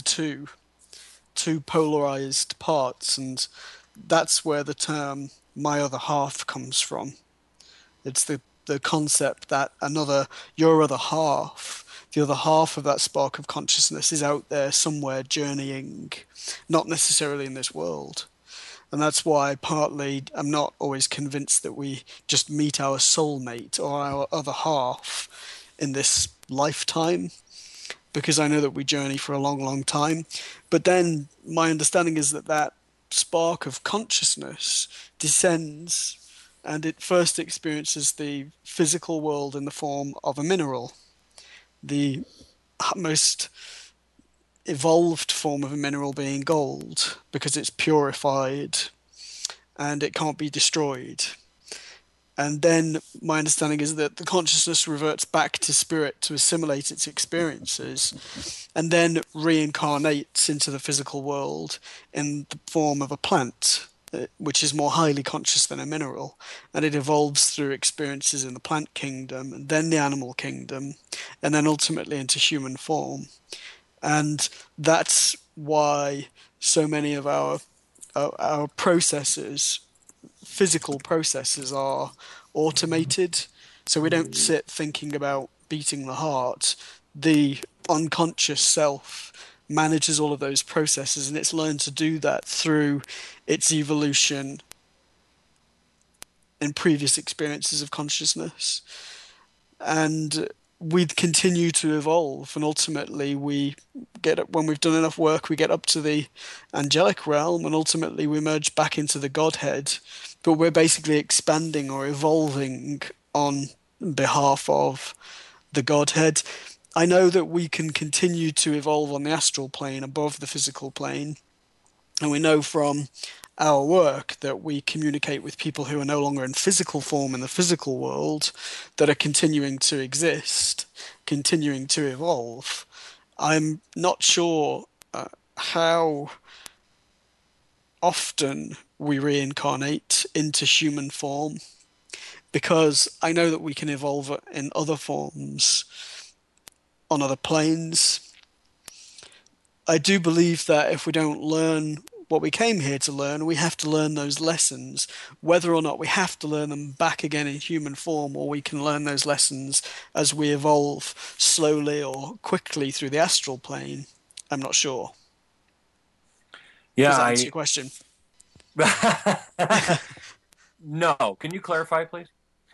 two polarized parts, and that's where the term "my other half" comes from. It's the concept that your other half, the other half of that spark of consciousness is out there somewhere journeying, not necessarily in this world. And that's why partly I'm not always convinced that we just meet our soulmate or our other half in this lifetime, because I know that we journey for a long, long time. But then my understanding is that spark of consciousness descends, and it first experiences the physical world in the form of a mineral. The most evolved form of a mineral being gold, because it's purified and it can't be destroyed. And then my understanding is that the consciousness reverts back to spirit to assimilate its experiences, and then reincarnates into the physical world in the form of a plant, which is more highly conscious than a mineral. And it evolves through experiences in the plant kingdom, and then the animal kingdom, and then ultimately into human form. And that's why so many of our processes, physical processes, are automated. So we don't sit thinking about beating the heart. The unconscious self manages all of those processes, and it's learned to do that through its evolution in previous experiences of consciousness. And we continue to evolve, and ultimately when we've done enough work, we get up to the angelic realm, and ultimately we merge back into the Godhead. But we're basically expanding or evolving on behalf of the Godhead. I know that we can continue to evolve on the astral plane above the physical plane, and we know from our work that we communicate with people who are no longer in physical form in the physical world, that are continuing to exist, continuing to evolve. I'm not sure how often we reincarnate into human form, because I know that we can evolve in other forms on other planes. I do believe that if we don't learn what we came here to learn, we have to learn those lessons. Whether or not we have to learn them back again in human form, or we can learn those lessons as we evolve slowly or quickly through the astral plane, I'm not sure. Yeah, does that answer your question? No. Can you clarify, please?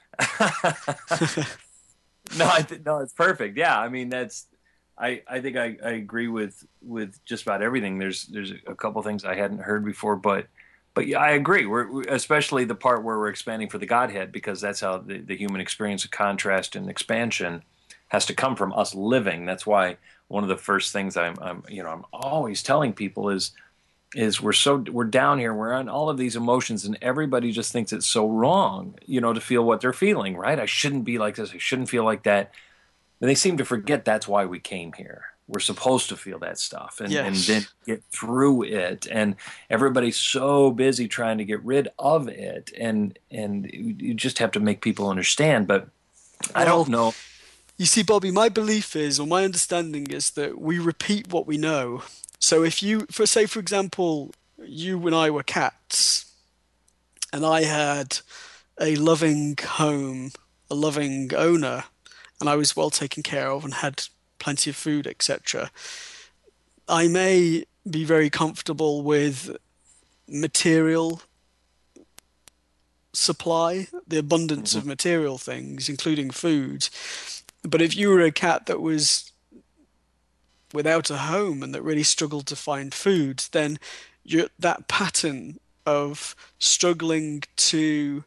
No, it's perfect. Yeah, I mean I think I agree with just about everything. There's a couple things I hadn't heard before, but yeah, I agree. We're especially the part where we're expanding for the Godhead, because that's how the human experience of contrast and expansion has to come from us living. That's why one of the first things I'm always telling people is we're down here, we're on all of these emotions, and everybody just thinks it's so wrong, to feel what they're feeling, right? I shouldn't be like this, I shouldn't feel like that. And they seem to forget that's why we came here. We're supposed to feel that stuff and then get through it. And everybody's so busy trying to get rid of it. And you just have to make people understand. But I don't know. You see, Bobby, my belief is, or my understanding is, that we repeat what we know. So if for example, you and I were cats, and I had a loving home, a loving owner, and I was well taken care of and had plenty of food, etc., I may be very comfortable with material supply, the abundance of material things, including food. But if you were a cat that was without a home and that really struggled to find food, then that pattern of struggling to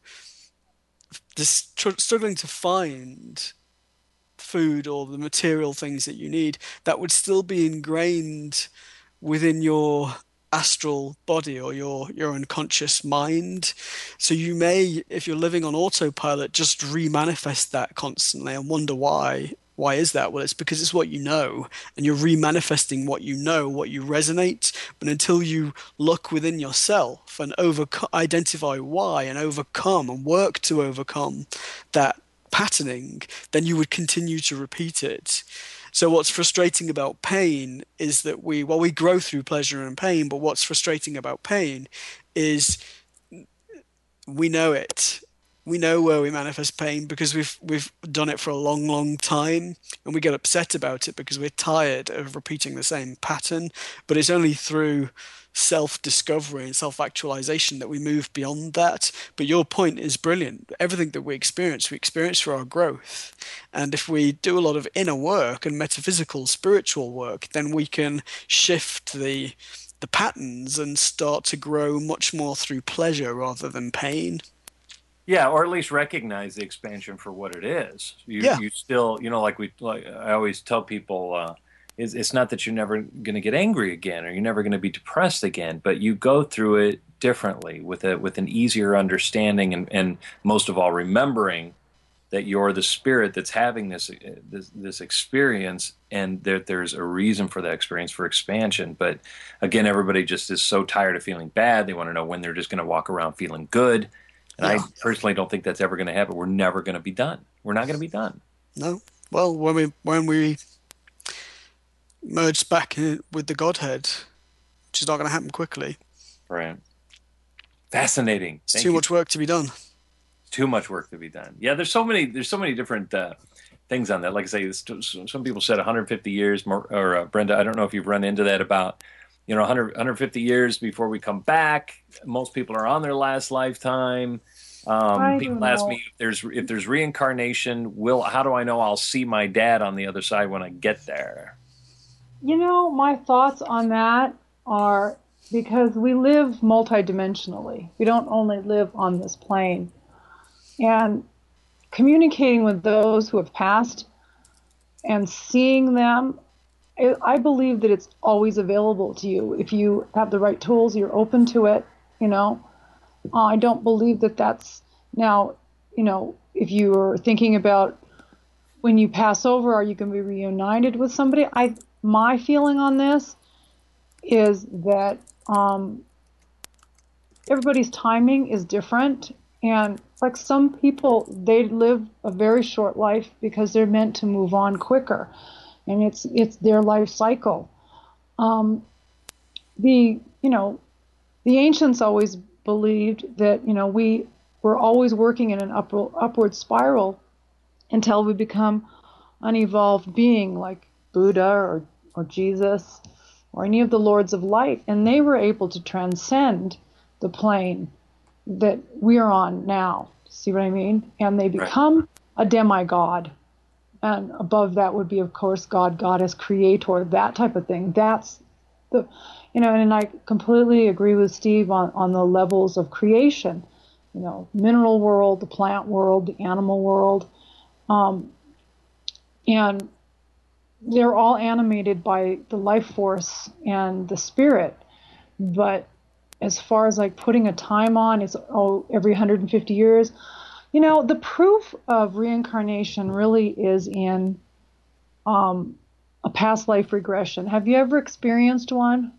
find food or the material things that you need, that would still be ingrained within your astral body or your unconscious mind. So you may, if you're living on autopilot, just remanifest that constantly and wonder why. Why is that? Well, it's because it's what you know, and you're remanifesting what you know, what you resonate. But until you look within yourself and identify why and overcome and work to overcome that patterning, then you would continue to repeat it. So what's frustrating about pain is that we grow through pleasure and pain, but what's frustrating about pain is we know it. We know where we manifest pain because we've done it for a long, long time, and we get upset about it because we're tired of repeating the same pattern. But it's only through self-discovery and self-actualization that we move beyond that. But your point is brilliant. Everything that we experience for our growth. And if we do a lot of inner work and metaphysical, spiritual work, then we can shift the patterns and start to grow much more through pleasure rather than pain. Yeah, or at least recognize the expansion for what it is. You still, like I always tell people, it's not that you're never going to get angry again or you're never going to be depressed again, but you go through it differently with an easier understanding and most of all remembering that you're the spirit that's having this experience, and that there's a reason for that experience, for expansion. But again, everybody just is so tired of feeling bad. They want to know when they're just going to walk around feeling good. And I personally don't think that's ever going to happen. We're never going to be done. We're not going to be done. No. Well, when we merge back with the Godhead, which is not going to happen quickly. Right. Fascinating. It's too much work to be done. Too much work to be done. Yeah, there's so many different things on that. Like I say, some people said 150 years more, or Brenda, I don't know if you've run into that about 150 years before we come back. Most people are on their last lifetime. People ask me if there's reincarnation. How do I know I'll see my dad on the other side when I get there? My thoughts on that are because we live multidimensionally. We don't only live on this plane. And communicating with those who have passed and seeing them, I believe that it's always available to you if you have the right tools, you're open to it, I don't believe that that's now, if you're thinking about when you pass over, are you going to be reunited with somebody? My feeling on this is that everybody's timing is different. And like some people, they live a very short life because they're meant to move on quicker. And it's their life cycle. The ancients always believed that we were always working in an upward spiral until we become an evolved being like Buddha or Jesus or any of the Lords of Light, and they were able to transcend the plane that we are on now. See what I mean? And they become a demigod. And above that would be, of course, God, Goddess, Creator, that type of thing. That's the, and I completely agree with Steve on the levels of creation. Mineral world, the plant world, the animal world. And they're all animated by the life force and the spirit. But as far as like putting a time on, it's every 150 years. The proof of reincarnation really is in a past life regression. Have you ever experienced one?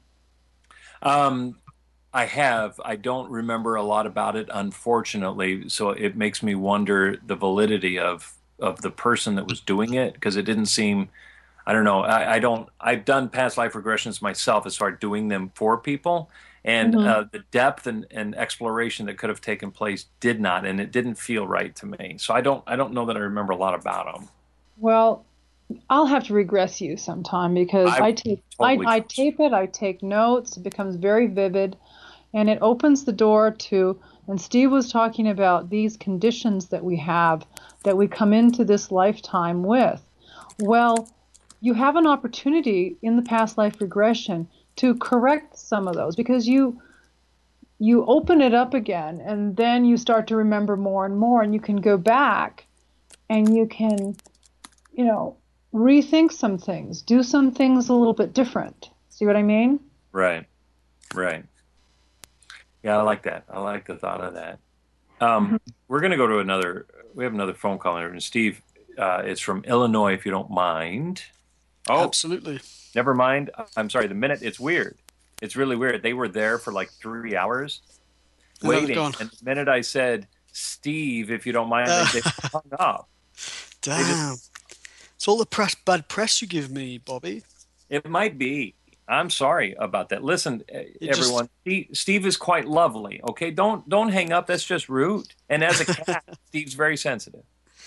I have. I don't remember a lot about it, unfortunately. So it makes me wonder the validity of the person that was doing it, because it didn't seem. I don't know. I've done past life regressions myself as far as doing them for people. And the depth and exploration that could have taken place did not, and it didn't feel right to me. So I don't know that I remember a lot about them. Well, I'll have to regress you sometime because I tape it, I take notes. It becomes very vivid, And it opens the door to, and Steve was talking about these conditions that we have, that we come into this lifetime with. Well, you have an opportunity in the past life regression to correct some of those, because you open it up again, and then you start to remember more and more, and you can go back and you can, rethink some things, do some things a little bit different. See what I mean? Right. Yeah, I like that. I like the thought of that. We're going to go to we have another phone call here, and Steve is from Illinois, if you don't mind. Oh, absolutely. Never mind. I'm sorry. It's weird. It's really weird. They were there for like 3 hours waiting. And the minute I said, Steve, if you don't mind, they hung up. Damn. It's all the bad press you give me, Bobby. It might be. I'm sorry about that. Listen, everyone, Steve is quite lovely, okay? Don't hang up. That's just rude. And as a cat, Steve's very sensitive.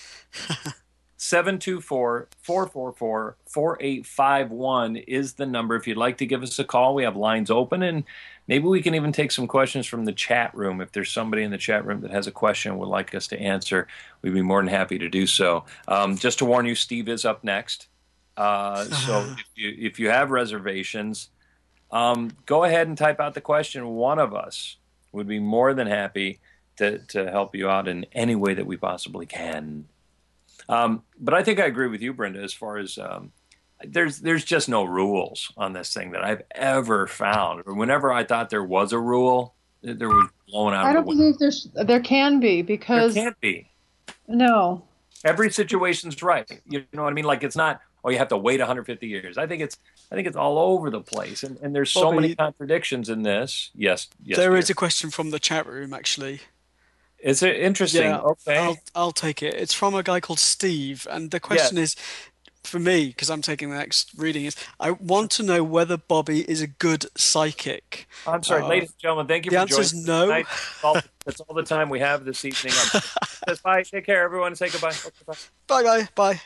724-444-4851 is the number. If you'd like to give us a call, we have lines open, and maybe we can even take some questions from the chat room. If there's somebody in the chat room that has a question and would like us to answer, we'd be more than happy to do so. Just to warn you, Steve is up next. So if you have reservations, go ahead and type out the question. One of us would be more than happy to help you out in any way that we possibly can. But I think I agree with you, Brenda, as far as there's just no rules on this thing that I've ever found. Whenever I thought there was a rule, there was blown out. I don't believe there can be, because there can't be. No. Every situation's right. You know what I mean? Like, it's not, oh, you have to wait 150 years. I think it's all over the place, and there's so many contradictions in this. Yes. There is a question from the chat room, actually. Is it interesting? Yeah, okay. I'll take it. It's from a guy called Steve, and the question is, for me, because I'm taking the next reading, is I want to know whether Bobby is a good psychic. I'm sorry, ladies and gentlemen, thank you for joining. The answer is no. That's all the time we have this evening. Bye. Take care, everyone. Say goodbye. Bye.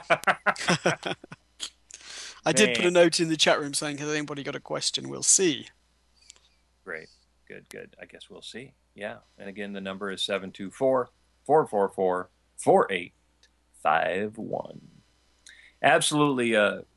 I did put a note in the chat room saying, has anybody got a question? We'll see. Great. Good. I guess we'll see. Yeah. And again, the number is 724-444-4851. Absolutely.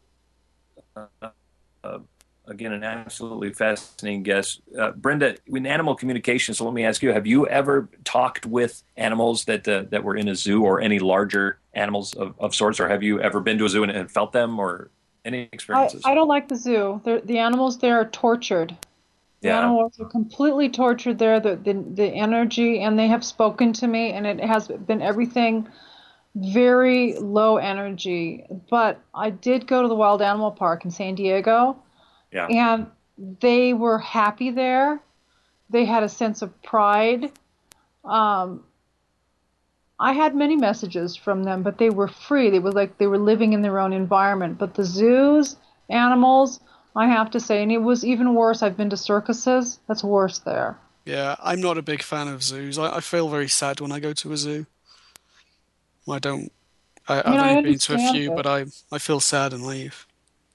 Again, an absolutely fascinating guest. Brenda, in animal communication, so let me ask you, have you ever talked with animals that were in a zoo, or any larger animals of sorts, or have you ever been to a zoo and felt them, or any experiences? I don't like the zoo. The animals there are tortured. The animals are completely tortured there, the energy, and they have spoken to me, and it has been everything very low energy. But I did go to the Wild Animal Park in San Diego, and they were happy there. They had a sense of pride. I had many messages from them, but they were free. They were like they were living in their own environment. But the zoos, animals, I have to say, and it was even worse. I've been to circuses. That's worse there. Yeah, I'm not a big fan of zoos. I feel very sad when I go to a zoo. I've only been to a few, but I feel sad and leave.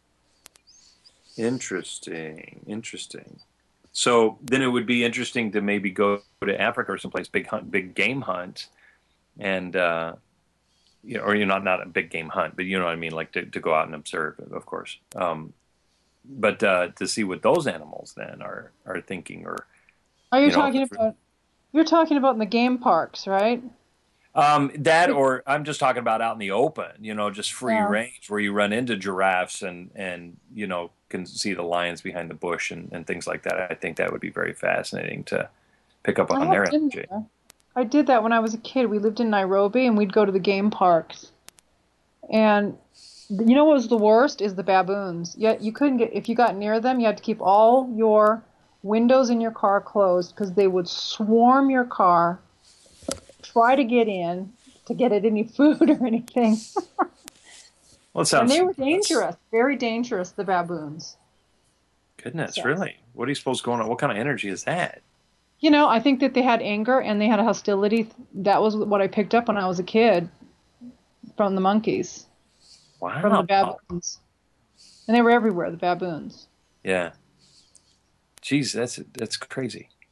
Interesting. So then it would be interesting to maybe go to Africa or someplace big game hunt, and or not a big game hunt, but you know what I mean, like to go out and observe, of course. But to see what those animals then are thinking, or are you talking about? You're talking about in the game parks, right? Or I'm just talking about out in the open, just free range, where you run into giraffes and can see the lions behind the bush and things like that. I think that would be very fascinating to pick up on their energy. I did that when I was a kid. We lived in Nairobi, and we'd go to the game parks. And you know what was the worst is the baboons. Yet you couldn't if you got near them, you had to keep all your windows in your car closed, because they would swarm your car, try to get in to get at any food or anything. Well, it sounds. And they were dangerous, very dangerous, the baboons. Goodness, really? What are you supposed going on? What kind of energy is that? I think that they had anger and they had a hostility. That was what I picked up when I was a kid from the monkeys. Wow. From the baboons. And they were everywhere, the baboons. Yeah. Jeez, that's crazy.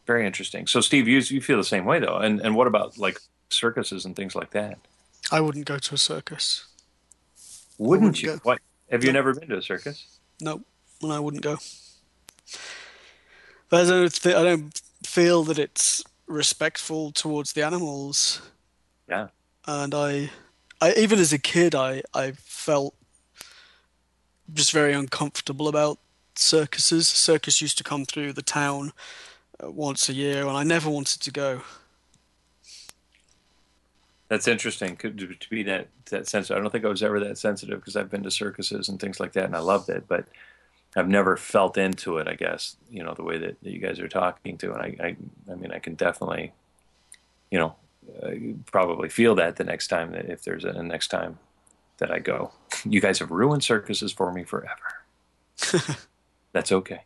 Very interesting. So, Steve, you feel the same way, though. And what about like circuses and things like that? I wouldn't go to a circus. Wouldn't you? Go. What? Have you No. never been to a circus? No, and I wouldn't go. I don't feel that it's respectful towards the animals. Yeah. And I even as a kid, I felt just very uncomfortable about circuses. Circus used to come through the town once a year, and I never wanted to go. That's interesting to be that sensitive. I don't think I was ever that sensitive because I've been to circuses and things like that, and I loved it. But I've never felt into it, I guess, the way that you guys are talking to. And I mean, I can definitely, probably feel that the next time if there's a next time that I go. You guys have ruined circuses for me forever. That's okay.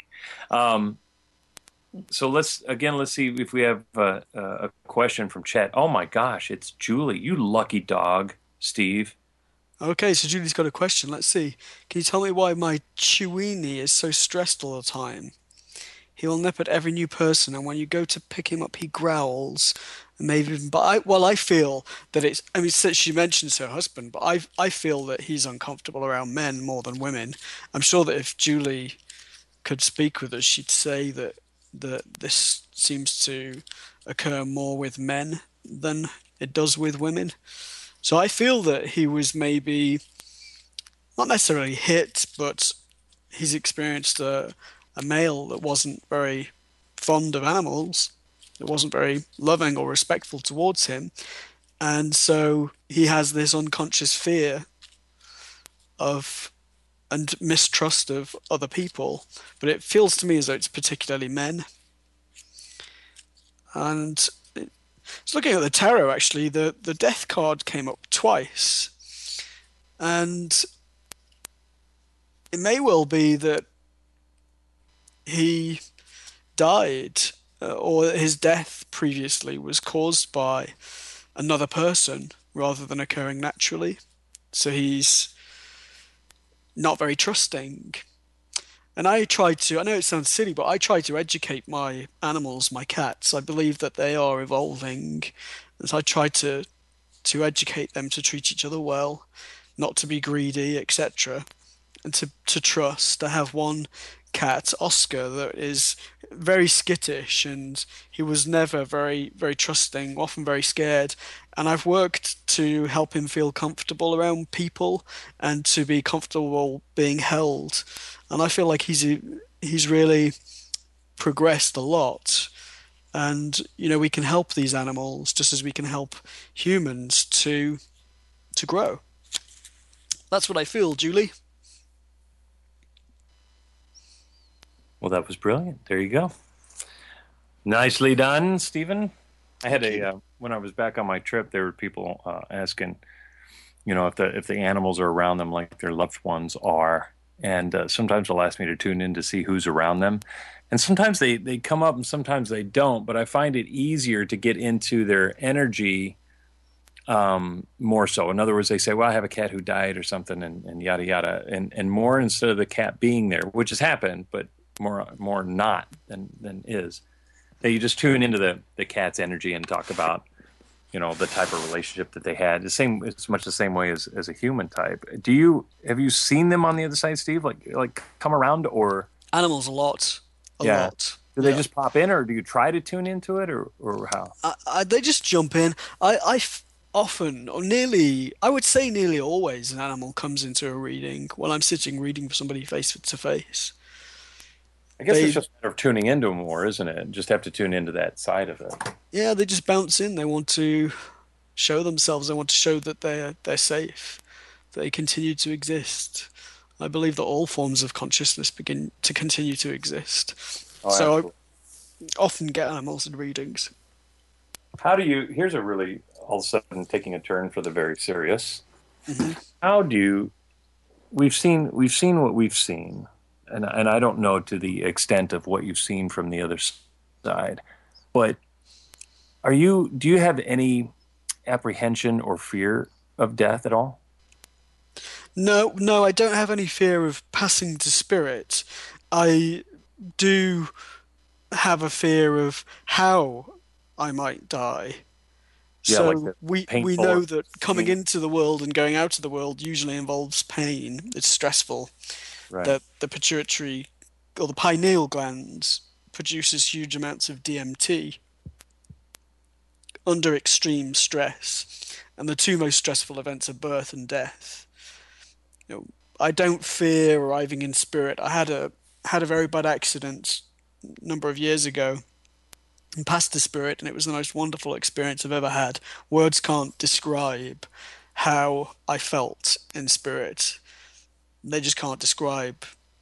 So let's see if we have a question from chat. Oh my gosh, it's Julie. You lucky dog, Steve. Okay, so Julie's got a question. Let's see. Can you tell me why my Chewini is so stressed all the time? He will nip at every new person, and when you go to pick him up, he growls. And maybe even, I feel that she mentions her husband, but I feel that he's uncomfortable around men more than women. I'm sure that if Julie could speak with us, she'd say that this seems to occur more with men than it does with women. So I feel that he was maybe not necessarily hit, but he's experienced a male that wasn't very fond of animals, that wasn't very loving or respectful towards him. And so he has this unconscious fear of and mistrust of other people. But it feels to me as though it's particularly men. And just looking at the tarot, actually, the death card came up twice. And it may well be that he died or his death previously was caused by another person rather than occurring naturally. So he's not very trusting. And I know it sounds silly, but I try to educate my animals, my cats. I believe that they are evolving. And so I try to educate them to treat each other well, not to be greedy, etc. And to trust. I have one cat, Oscar, that is very skittish, and he was never very, very trusting, often very scared. And I've worked to help him feel comfortable around people and to be comfortable being held. And I feel like he's really progressed a lot. And, we can help these animals just as we can help humans to grow. That's what I feel, Julie. Well, that was brilliant. There you go. Nicely done, Stephen. I had when I was back on my trip, there were people asking, if the animals are around them like their loved ones are. And sometimes they'll ask me to tune in to see who's around them. And sometimes they come up and sometimes they don't. But I find it easier to get into their energy more so. In other words, they say, well, I have a cat who died or something and yada, yada. And more instead of the cat being there, which has happened, but more not than is. That you just tune into the cat's energy and talk about, the type of relationship that they had. It's much the same way as a human type. Have you seen them on the other side, Steve? Like come around or animals a lot. A lot. Do they just pop in, or do you try to tune into it, or how? They just jump in. I often, or nearly, I would say nearly always, an animal comes into a reading when I'm sitting reading for somebody face to face. I guess it's just a matter of tuning into them more, isn't it? Just have to tune into that side of it. Yeah, they just bounce in. They want to show themselves. They want to show that they're safe. They continue to exist. I believe that all forms of consciousness begin to continue to exist. So I often get animals in readings. Here's a really, all of a sudden, taking a turn for the very serious. Mm-hmm. We've seen what we've seen. And I don't know to the extent of what you've seen from the other side, but do you have any apprehension or fear of death at all? No, I don't have any fear of passing to spirit. I do have a fear of how I might die. Yeah, like So the we painful know or that coming into the world and going out of the world usually involves pain. It's stressful. right. That the pituitary or the pineal glands produces huge amounts of DMT under extreme stress. And the two most stressful events are birth and death. You know, I don't fear arriving in spirit. I had a very bad accident a number of years ago and passed the spirit, and it was the most wonderful experience I've ever had. Words can't describe how I felt in spirit. They just can't describe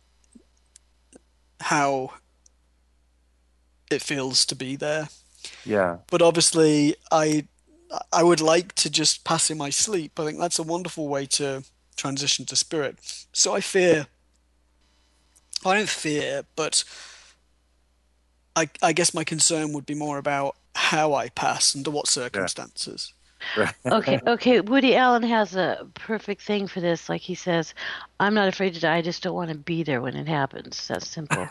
how it feels to be there. Yeah. But obviously, I would like to just pass in my sleep. I think that's a wonderful way to transition to spirit. So I don't fear, but I guess my concern would be more about how I pass, under what circumstances. Right. Okay. Woody Allen has a perfect thing for this. Like he says, "I'm not afraid to die. I just don't want to be there when it happens." That's simple.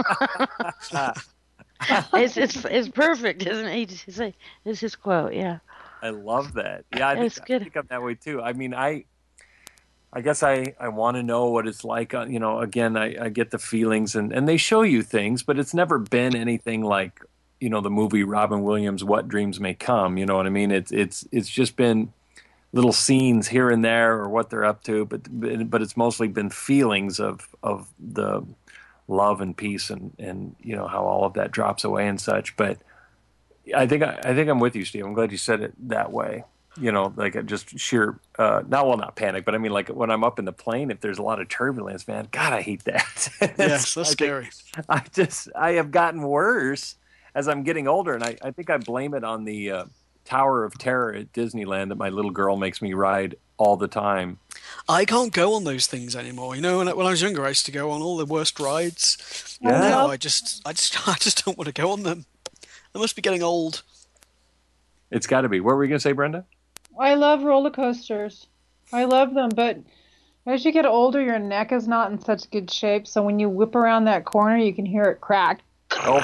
It's perfect, isn't it? It's his quote. Yeah. I love that. Yeah, I It's good. think I'm that way too. I mean, I guess I want to know what it's like. You know, again, I get the feelings, and they show you things, but it's never been anything like, you know, the movie Robin Williams, What Dreams May Come. You know what I mean? It's just been little scenes here and there, or what they're up to, but it's mostly been feelings of the love and peace, and you know how all of that drops away and such. But I think I'm with you, Steve. I'm glad you said it that way. You know, like just sheer, not panic, but I mean, like when I'm up in the plane, if there's a lot of turbulence, man, God, I hate that. Yes, that's scary. I have gotten worse as I'm getting older, and I think I blame it on the Tower of Terror at Disneyland that my little girl makes me ride all the time. I can't go on those things anymore. You know, when I was younger, I used to go on all the worst rides. Yeah. Now I just don't want to go on them. I must be getting old. It's got to be. What were you going to say, Brenda? I love roller coasters. I love them, but as you get older, your neck is not in such good shape. So when you whip around that corner, you can hear it crack. Oh.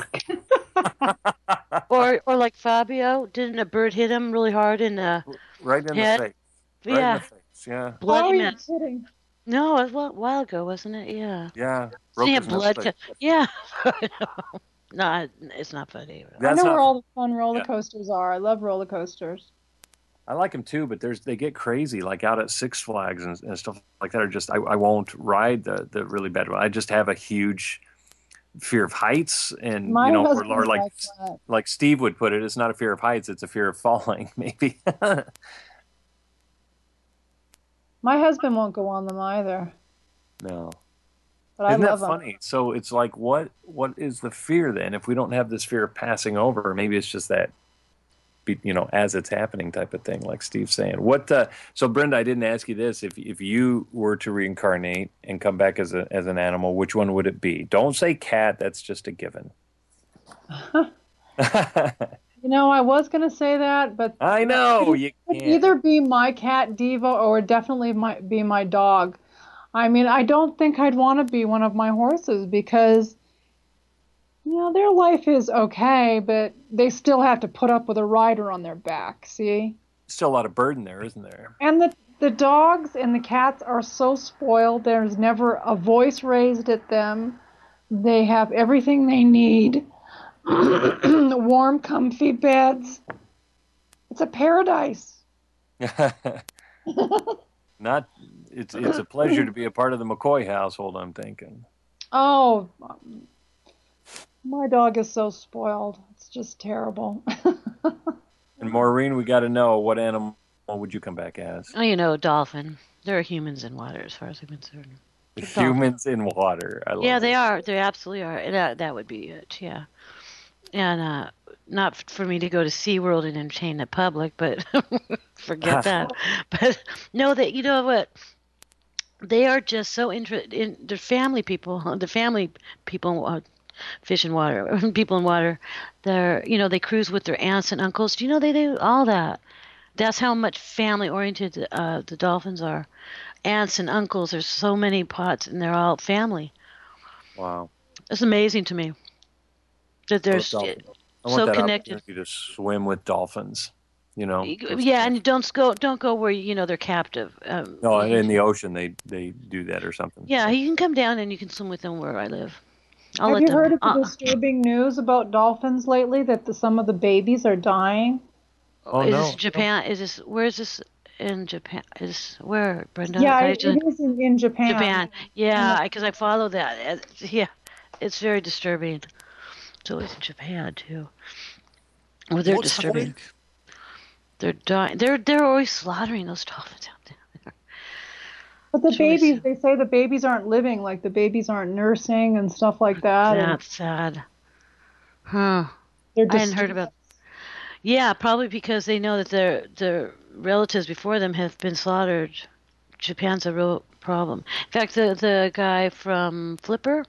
or like Fabio, didn't a bird hit him really hard in the right in head? the face? Yeah. Right in the face. Yeah. Bloody you mess. kidding? No, it was a while ago, wasn't it? Yeah. Yeah. Didn't he Broke have his blood? nose. Yeah. No, it's not funny. I know not- where all the fun roller Yeah. coasters are. I love roller coasters. I like them too, but they get crazy, like out at Six Flags and stuff like that. Are just I won't ride the really bad one. I just have a huge fear of heights, and My you know, husband or like likes that. like Steve would put it, it's not a fear of heights, it's a fear of falling, maybe. My husband won't go on them either, No. but I Isn't that love them. funny? So it's like, what is the fear then? If we don't have this fear of passing over, maybe it's just that, you know, as it's happening type of thing, like Steve's saying. So Brenda, I didn't ask you this. If you were to reincarnate and come back as an animal, which one would it be? Don't say cat. That's just a given. You know, I was going to say that, but I know you it would can't. either be my cat Diva or definitely be my dog. I mean, I don't think I'd want to be one of my horses because, you know, their life is okay, but they still have to put up with a rider on their back, see? Still a lot of burden there, isn't there? And the dogs and the cats are so spoiled. There's never a voice raised at them. They have everything they need. Warm, comfy beds. It's a paradise. It's a pleasure to be a part of the McCoy household, I'm thinking. Oh, my dog is so spoiled. It's just terrible. And Maureen, we got to know, what animal would you come back as? Oh, you know, dolphin. There are humans in water, as far as I'm concerned. Humans in water. I love Yeah, it. they are. They absolutely are. And that would be it. Yeah. And not for me to go to SeaWorld and entertain the public, but forget that. But no, that, you know what? They are just so interested in the family people, fish and water, people in water. They cruise with their aunts and uncles. Do you know they do all that? That's how much family oriented the dolphins are. Aunts and uncles. There's so many pots, and they're all family. Wow. It's amazing to me. that they're I want so that connected. opportunity to swim with dolphins. You know. Yeah, and don't go where they're captive. No, in the ocean they do that or something. Yeah, you can come down and you can swim with them where I live. Have you heard of the disturbing news about dolphins lately? That some of the babies are dying. Is this Japan? Where is this in Japan? Where, Brenda? Yeah, it is in Japan. Japan. Yeah, because I follow that. Yeah, it's very disturbing. So it's in Japan too. Well, they're disturbing. Happening? They're dying. They're always slaughtering those dolphins out there. But the babies, they say the babies aren't living, like the babies aren't nursing and stuff like that. That's sad. Huh. I hadn't heard about. Yeah, probably because they know that their relatives before them have been slaughtered. Japan's a real problem. In fact, the guy from Flipper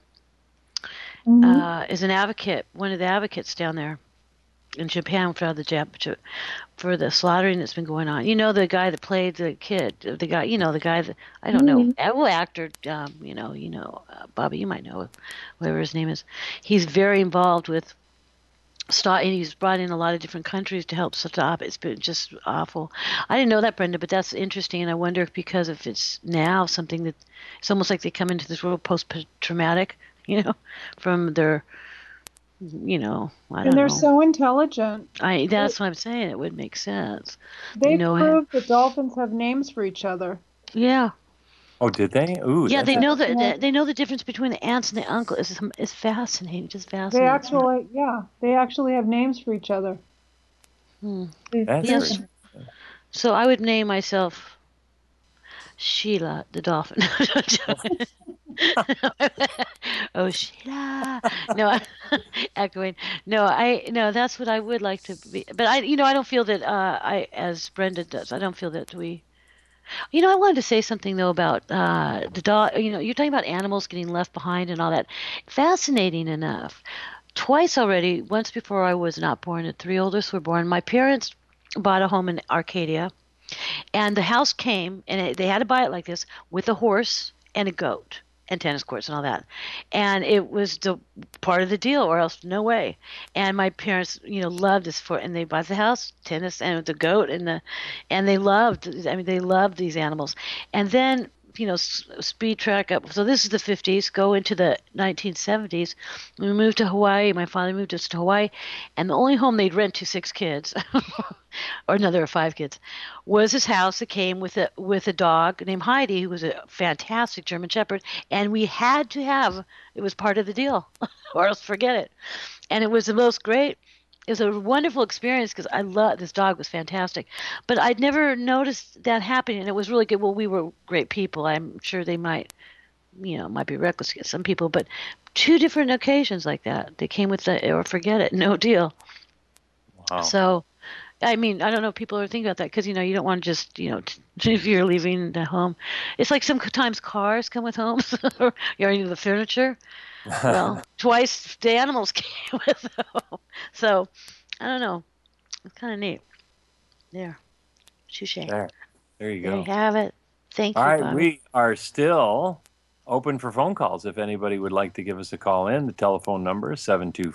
is an advocate, one of the advocates down there in Japan for the slaughtering that's been going on. You know, the guy that played the kid, the guy that I don't know, actor. Bobby, you might know whatever his name is. He's very involved with. And he's brought in a lot of different countries to help stop it. It's been just awful. I didn't know that, Brenda, but that's interesting. And I wonder if it's now something that it's almost like they come into this world post-traumatic, from their, I don't know. And they're so intelligent. That's what I'm saying. It would make sense. They proved that dolphins have names for each other. Yeah. Oh, did they? Ooh. Yeah, they know they know the difference between the aunts and the uncle. It's fascinating, just fascinating. They actually have names for each other. That's So I would name myself Sheila the dolphin. Oh, Sheila. No, echoing. No, that's what I would like to be. But I don't feel that as Brenda does. I don't feel that we. I wanted to say something, though, about the dog. You're talking about animals getting left behind and all that. Fascinating enough. Twice already, once before I was not born, and 3 oldest were born, my parents bought a home in Arcadia. And the house came, and they had to buy it like this, with a horse and a goat and tennis courts and all that. And it was the part of the deal, or else no way. And my parents, loved this and they bought the house, tennis, and the goat, and they loved these animals. And then, speed track up. So this is the 50s, go into the 1970s. We moved to Hawaii. My father moved us to Hawaii. And the only home they'd rent to 6 kids, or no, there were 5 kids, was this house that came with a dog named Heidi, who was a fantastic German Shepherd. And we had to have, it was part of the deal, or else forget it. And it was the most great. It was a wonderful experience because I love this dog was fantastic, but I'd never noticed that happening. And it was really good. Well, we were great people. I'm sure they might be reckless to get some people, but 2 different occasions like that, they came with the or forget it, no deal. Wow. So, I don't know if people are thinking about that because, you don't want to just, if you're leaving the home, it's like sometimes cars come with homes or the furniture. Well, twice the animals came with them. So, I don't know. It's kind of neat. There. Touche. There you go. There you have it. Thank you, All right, Bobby. we are still open for phone calls. If anybody would like to give us a call in, the telephone number is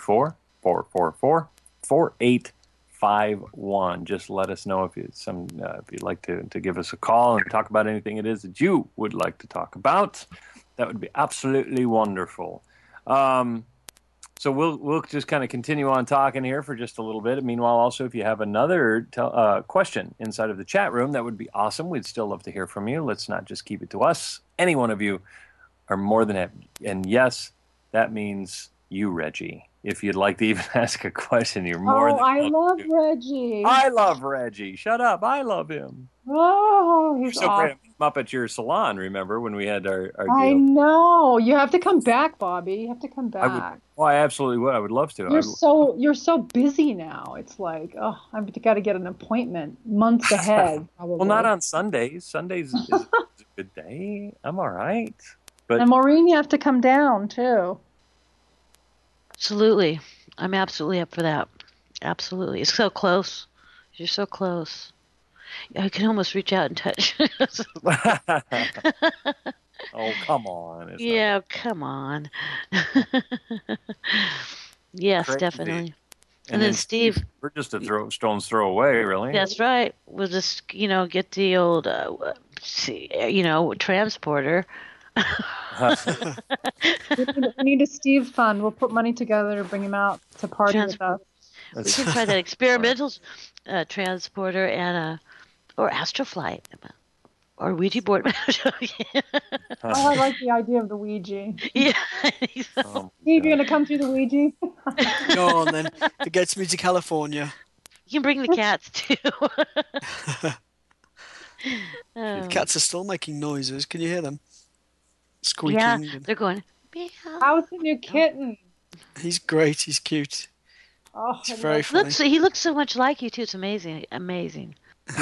724-444-4851. Just let us know if you'd like to give us a call and talk about anything it is that you would like to talk about. That would be absolutely wonderful. So we'll just kind of continue on talking here for just a little bit. Meanwhile, also, if you have another question inside of the chat room, that would be awesome. We'd still love to hear from you. Let's not just keep it to us. Any one of you are more than happy. And yes, that means you, Reggie. If you'd like to even ask a question, you're more than I love Reggie. I love Reggie. Shut up. I love him. Oh, he's so awesome. great. I'm up at your salon, remember, when we had our deal? I know. You have to come back, Bobby. You have to come back. I absolutely would. I would love to. You're so busy now. It's like, I've got to get an appointment months ahead. Probably. Well, not on Sundays. Sundays is a good day. I'm all right. But and Maureen, you have to come down too. Absolutely. I'm absolutely up for that. Absolutely. It's so close. You're so close. I can almost reach out and touch. Oh, come on. Come on. Yes, Crazy. definitely. And then Steve, we're just a stone's throw away, really. That's right. We'll just, get the old, transporter. We need a Steve fund. We'll put money together to bring him out to party with us. We can try that experimental transporter and or Astroflight or Ouija board. I like the idea of the Ouija. Yeah. Steve, you're gonna come through the Ouija? Go on then. If it gets me to California. You can bring the cats too. The cats are still making noises. Can you hear them? Squeaking. Yeah, they're going, meow. How's the new kitten? He's great. He's cute. Oh, He's very funny. He looks so much like you too. It's amazing. Amazing.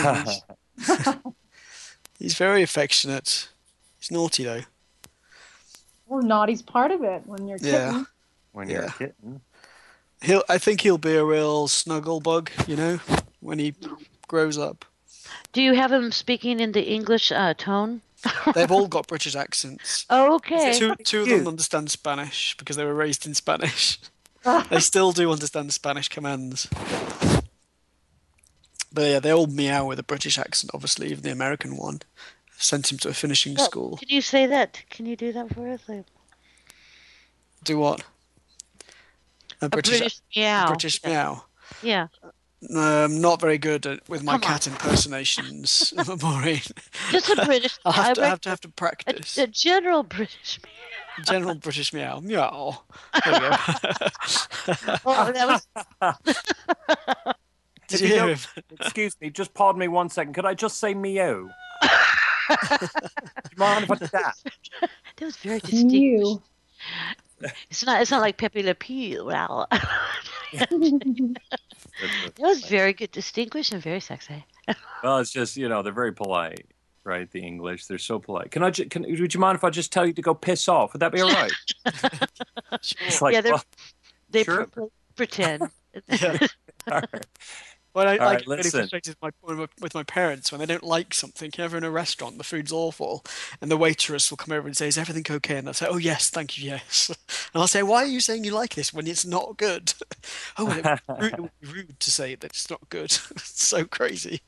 He's very affectionate. He's naughty though. Well, naughty's part of it when you're a kitten. Yeah. When you're a kitten. I think he'll be a real snuggle bug, when he grows up. Do you have him speaking in the English tone? They've all got British accents. Oh, okay. Two of them understand Spanish because they were raised in Spanish. They still do understand the Spanish commands. But yeah, they all meow with a British accent, obviously, even the American one. Sent him to a finishing school. Can you say that? Can you do that for us? Do what? A British meow. A British meow. Yeah. I'm not very good with my cat impersonations, Maureen. Just a British. I'll have to practice. A general British meow. General British meow. Meow. There we go. Oh, that was... Did you hear him? Excuse me, just pardon me 1 second. Could I just say meow? Do you mind if I did that? That was very distinguished. It's not like Pepe Le Pew. Wow. That was very good, distinguished, and very sexy. Well, it's just, they're very polite, right? The English, they're so polite. Would you mind if I just tell you to go piss off? Would that be all right? It's like, they sure. pretend. Yeah. All right. Well, I right, get really frustrated with my parents when they don't like something. Ever in a restaurant, the food's awful, and the waitress will come over and say, "Is everything okay?" And I'll say, "Oh yes, thank you, yes." And I'll say, "Why are you saying you like this when it's not good?" Oh, well, it would be rude to say that it's not good. It's so crazy.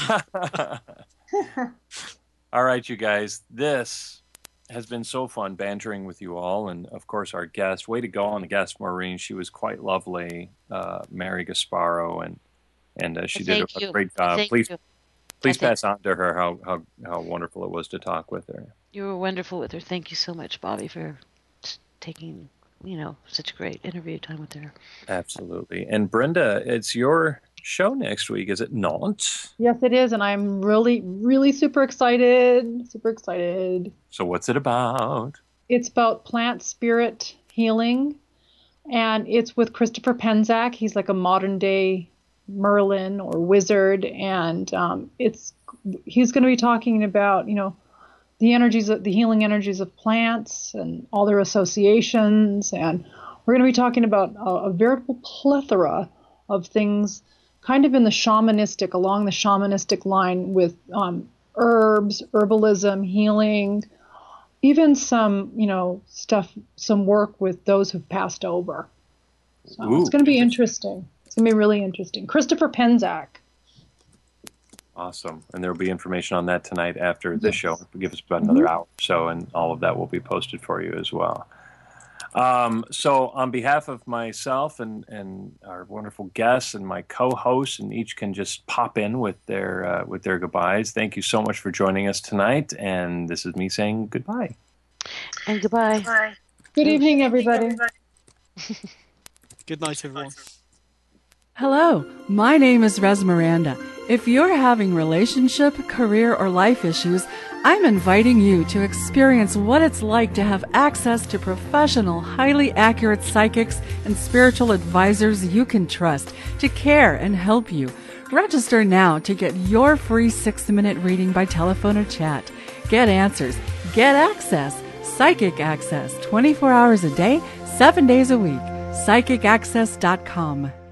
All right, you guys, this has been so fun bantering with you all, and of course our guest. Way to go on the guest, Maureen. She was quite lovely, Mary Gasparo, and she did a great job. Please pass on to her how wonderful it was to talk with her. You were wonderful with her. Thank you so much, Bobby, for taking such great interview time with her. Absolutely. And Brenda, it's your show next week, is it not? Yes, it is, and I'm really, really super excited. Super excited. So what's it about? It's about plant spirit healing, and it's with Christopher Penczak. He's like a modern day Merlin or wizard, and he's going to be talking about the healing energies of plants and all their associations, and we're going to be talking about a veritable plethora of things kind of along the shamanistic line with herbs, herbalism, healing, even some some work with those who've passed over. So it's going to be interesting. It's going to be really interesting. Christopher Penczak. Awesome. And there will be information on that tonight after this show. It'll give us about another hour or so, and all of that will be posted for you as well. So on behalf of myself and our wonderful guests and my co-hosts, and each can just pop in with their goodbyes. Thank you so much for joining us tonight. And this is me saying goodbye. And goodbye. Bye. Good evening, everybody. Good night, everyone. Hello, my name is Res Miranda. If you're having relationship, career, or life issues, I'm inviting you to experience what it's like to have access to professional, highly accurate psychics and spiritual advisors you can trust to care and help you. Register now to get your free 6-minute reading by telephone or chat. Get answers. Get access. Psychic access. 24 hours a day, 7 days a week. PsychicAccess.com.